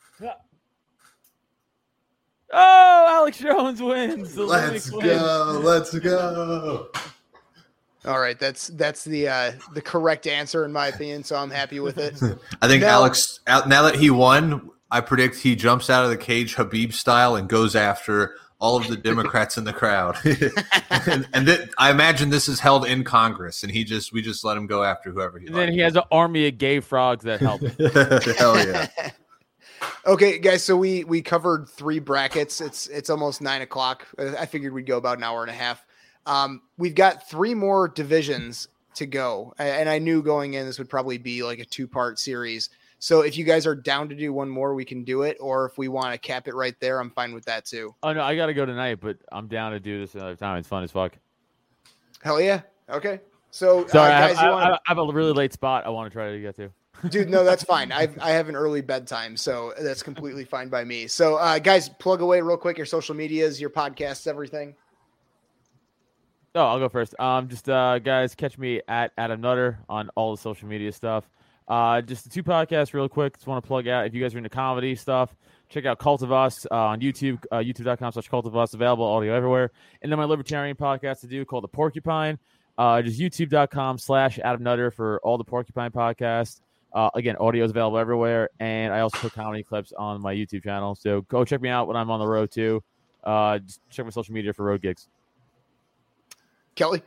Oh, Alex Jones wins. The Let's Lumix wins. go. Let's go. All right, that's the correct answer in my opinion, so I'm happy with it. I think Now- Alex, now that he won, I predict he jumps out of the cage Habib style and goes after all of the Democrats in the crowd. I imagine this is held in Congress, and we just let him go after whoever he And then likes. he has an army of gay frogs that help him. Hell yeah. Okay, guys, so we covered 3 brackets. It's almost 9:00. I figured we'd go about an hour and a half. We've got 3 more divisions to go, and I knew going in this would probably be like a 2-part series. So if you guys are down to do one more, we can do it. Or if we want to cap it right there, I'm fine with that too. Oh no, I gotta go tonight, but I'm down to do this another time. It's fun as fuck. Hell yeah. Okay. So Sorry, guys, I have a really late spot I want to try to get to. dude, no, that's fine. I have an early bedtime, so that's completely fine by me. So guys, plug away real quick your social medias, your podcasts, everything. Oh, I'll go first. Guys, catch me at Adam Nutter on all the social media stuff. Just the 2 podcasts real quick. Just want to plug out if you guys are into comedy stuff, check out Cult of Us on YouTube, youtube.com/Cult of Us, available audio everywhere. And then my libertarian podcast to do called The Porcupine, just youtube.com/Adam Nutter for all the Porcupine podcasts. Again, audio is available everywhere. And I also put comedy clips on my YouTube channel. So go check me out when I'm on the road too. Just check my social media for road gigs. Kelly?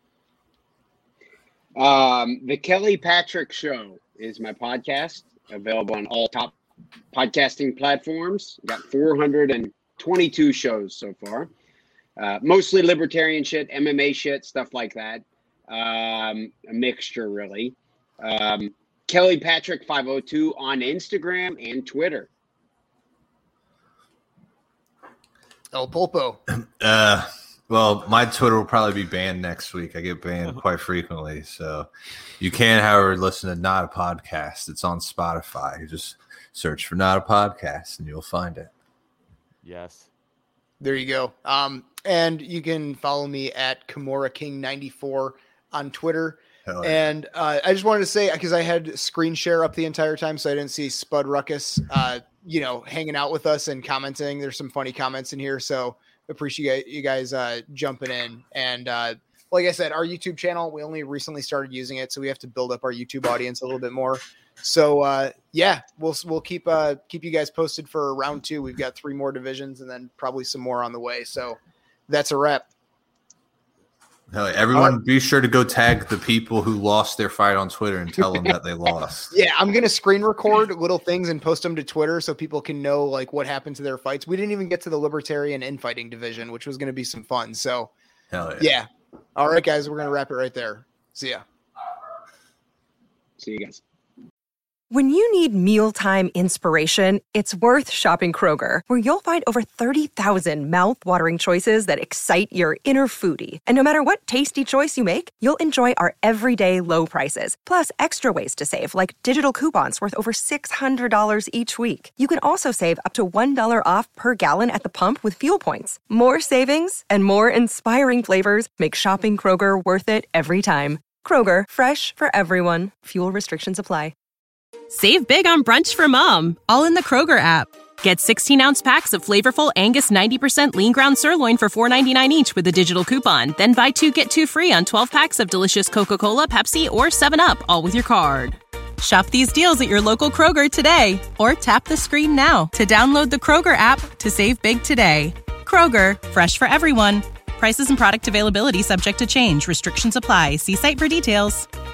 The Kelly Patrick Show is my podcast, available on all top podcasting platforms. Got 422 shows so far. Mostly libertarian shit, MMA shit, stuff like that. A mixture, really. Kelly Patrick 502 on Instagram and Twitter. El Pulpo. Well, my Twitter will probably be banned next week. I get banned quite frequently. So you can, however, listen to Not a Podcast. It's on Spotify. You just search for Not a Podcast and you'll find it. Yes. There you go. And you can follow me at Kimura King 94 on Twitter. Hell yeah. And I just wanted to say, because I had screen share up the entire time, so I didn't see Spud Ruckus, hanging out with us and commenting. There's some funny comments in here, so appreciate you guys jumping in. And like I said, our YouTube channel, we only recently started using it, so we have to build up our YouTube audience a little bit more. So we'll keep you guys posted for round 2. We've got 3 more divisions and then probably some more on the way. So that's a wrap. Hell yeah. Everyone, be sure to go tag the people who lost their fight on Twitter and tell them that they lost. Yeah, I'm gonna screen record little things and post them to Twitter so people can know like what happened to their fights. We didn't even get to the libertarian infighting division, which was gonna be some fun. So Hell yeah. All right, guys, we're gonna wrap it right there. See ya. See you guys. When you need mealtime inspiration, it's worth shopping Kroger, where you'll find over 30,000 mouth-watering choices that excite your inner foodie. And no matter what tasty choice you make, you'll enjoy our everyday low prices, plus extra ways to save, like digital coupons worth over $600 each week. You can also save up to $1 off per gallon at the pump with fuel points. More savings and more inspiring flavors make shopping Kroger worth it every time. Kroger, fresh for everyone. Fuel restrictions apply. Save big on brunch for mom, all in the Kroger app. Get 16-ounce packs of flavorful Angus 90% lean ground sirloin for $4.99 each with a digital coupon. Then buy 2, get 2 free on 12 packs of delicious Coca-Cola, Pepsi, or 7-Up, all with your card. Shop these deals at your local Kroger today, or tap the screen now to download the Kroger app to save big today. Kroger, fresh for everyone. Prices and product availability subject to change. Restrictions apply. See site for details.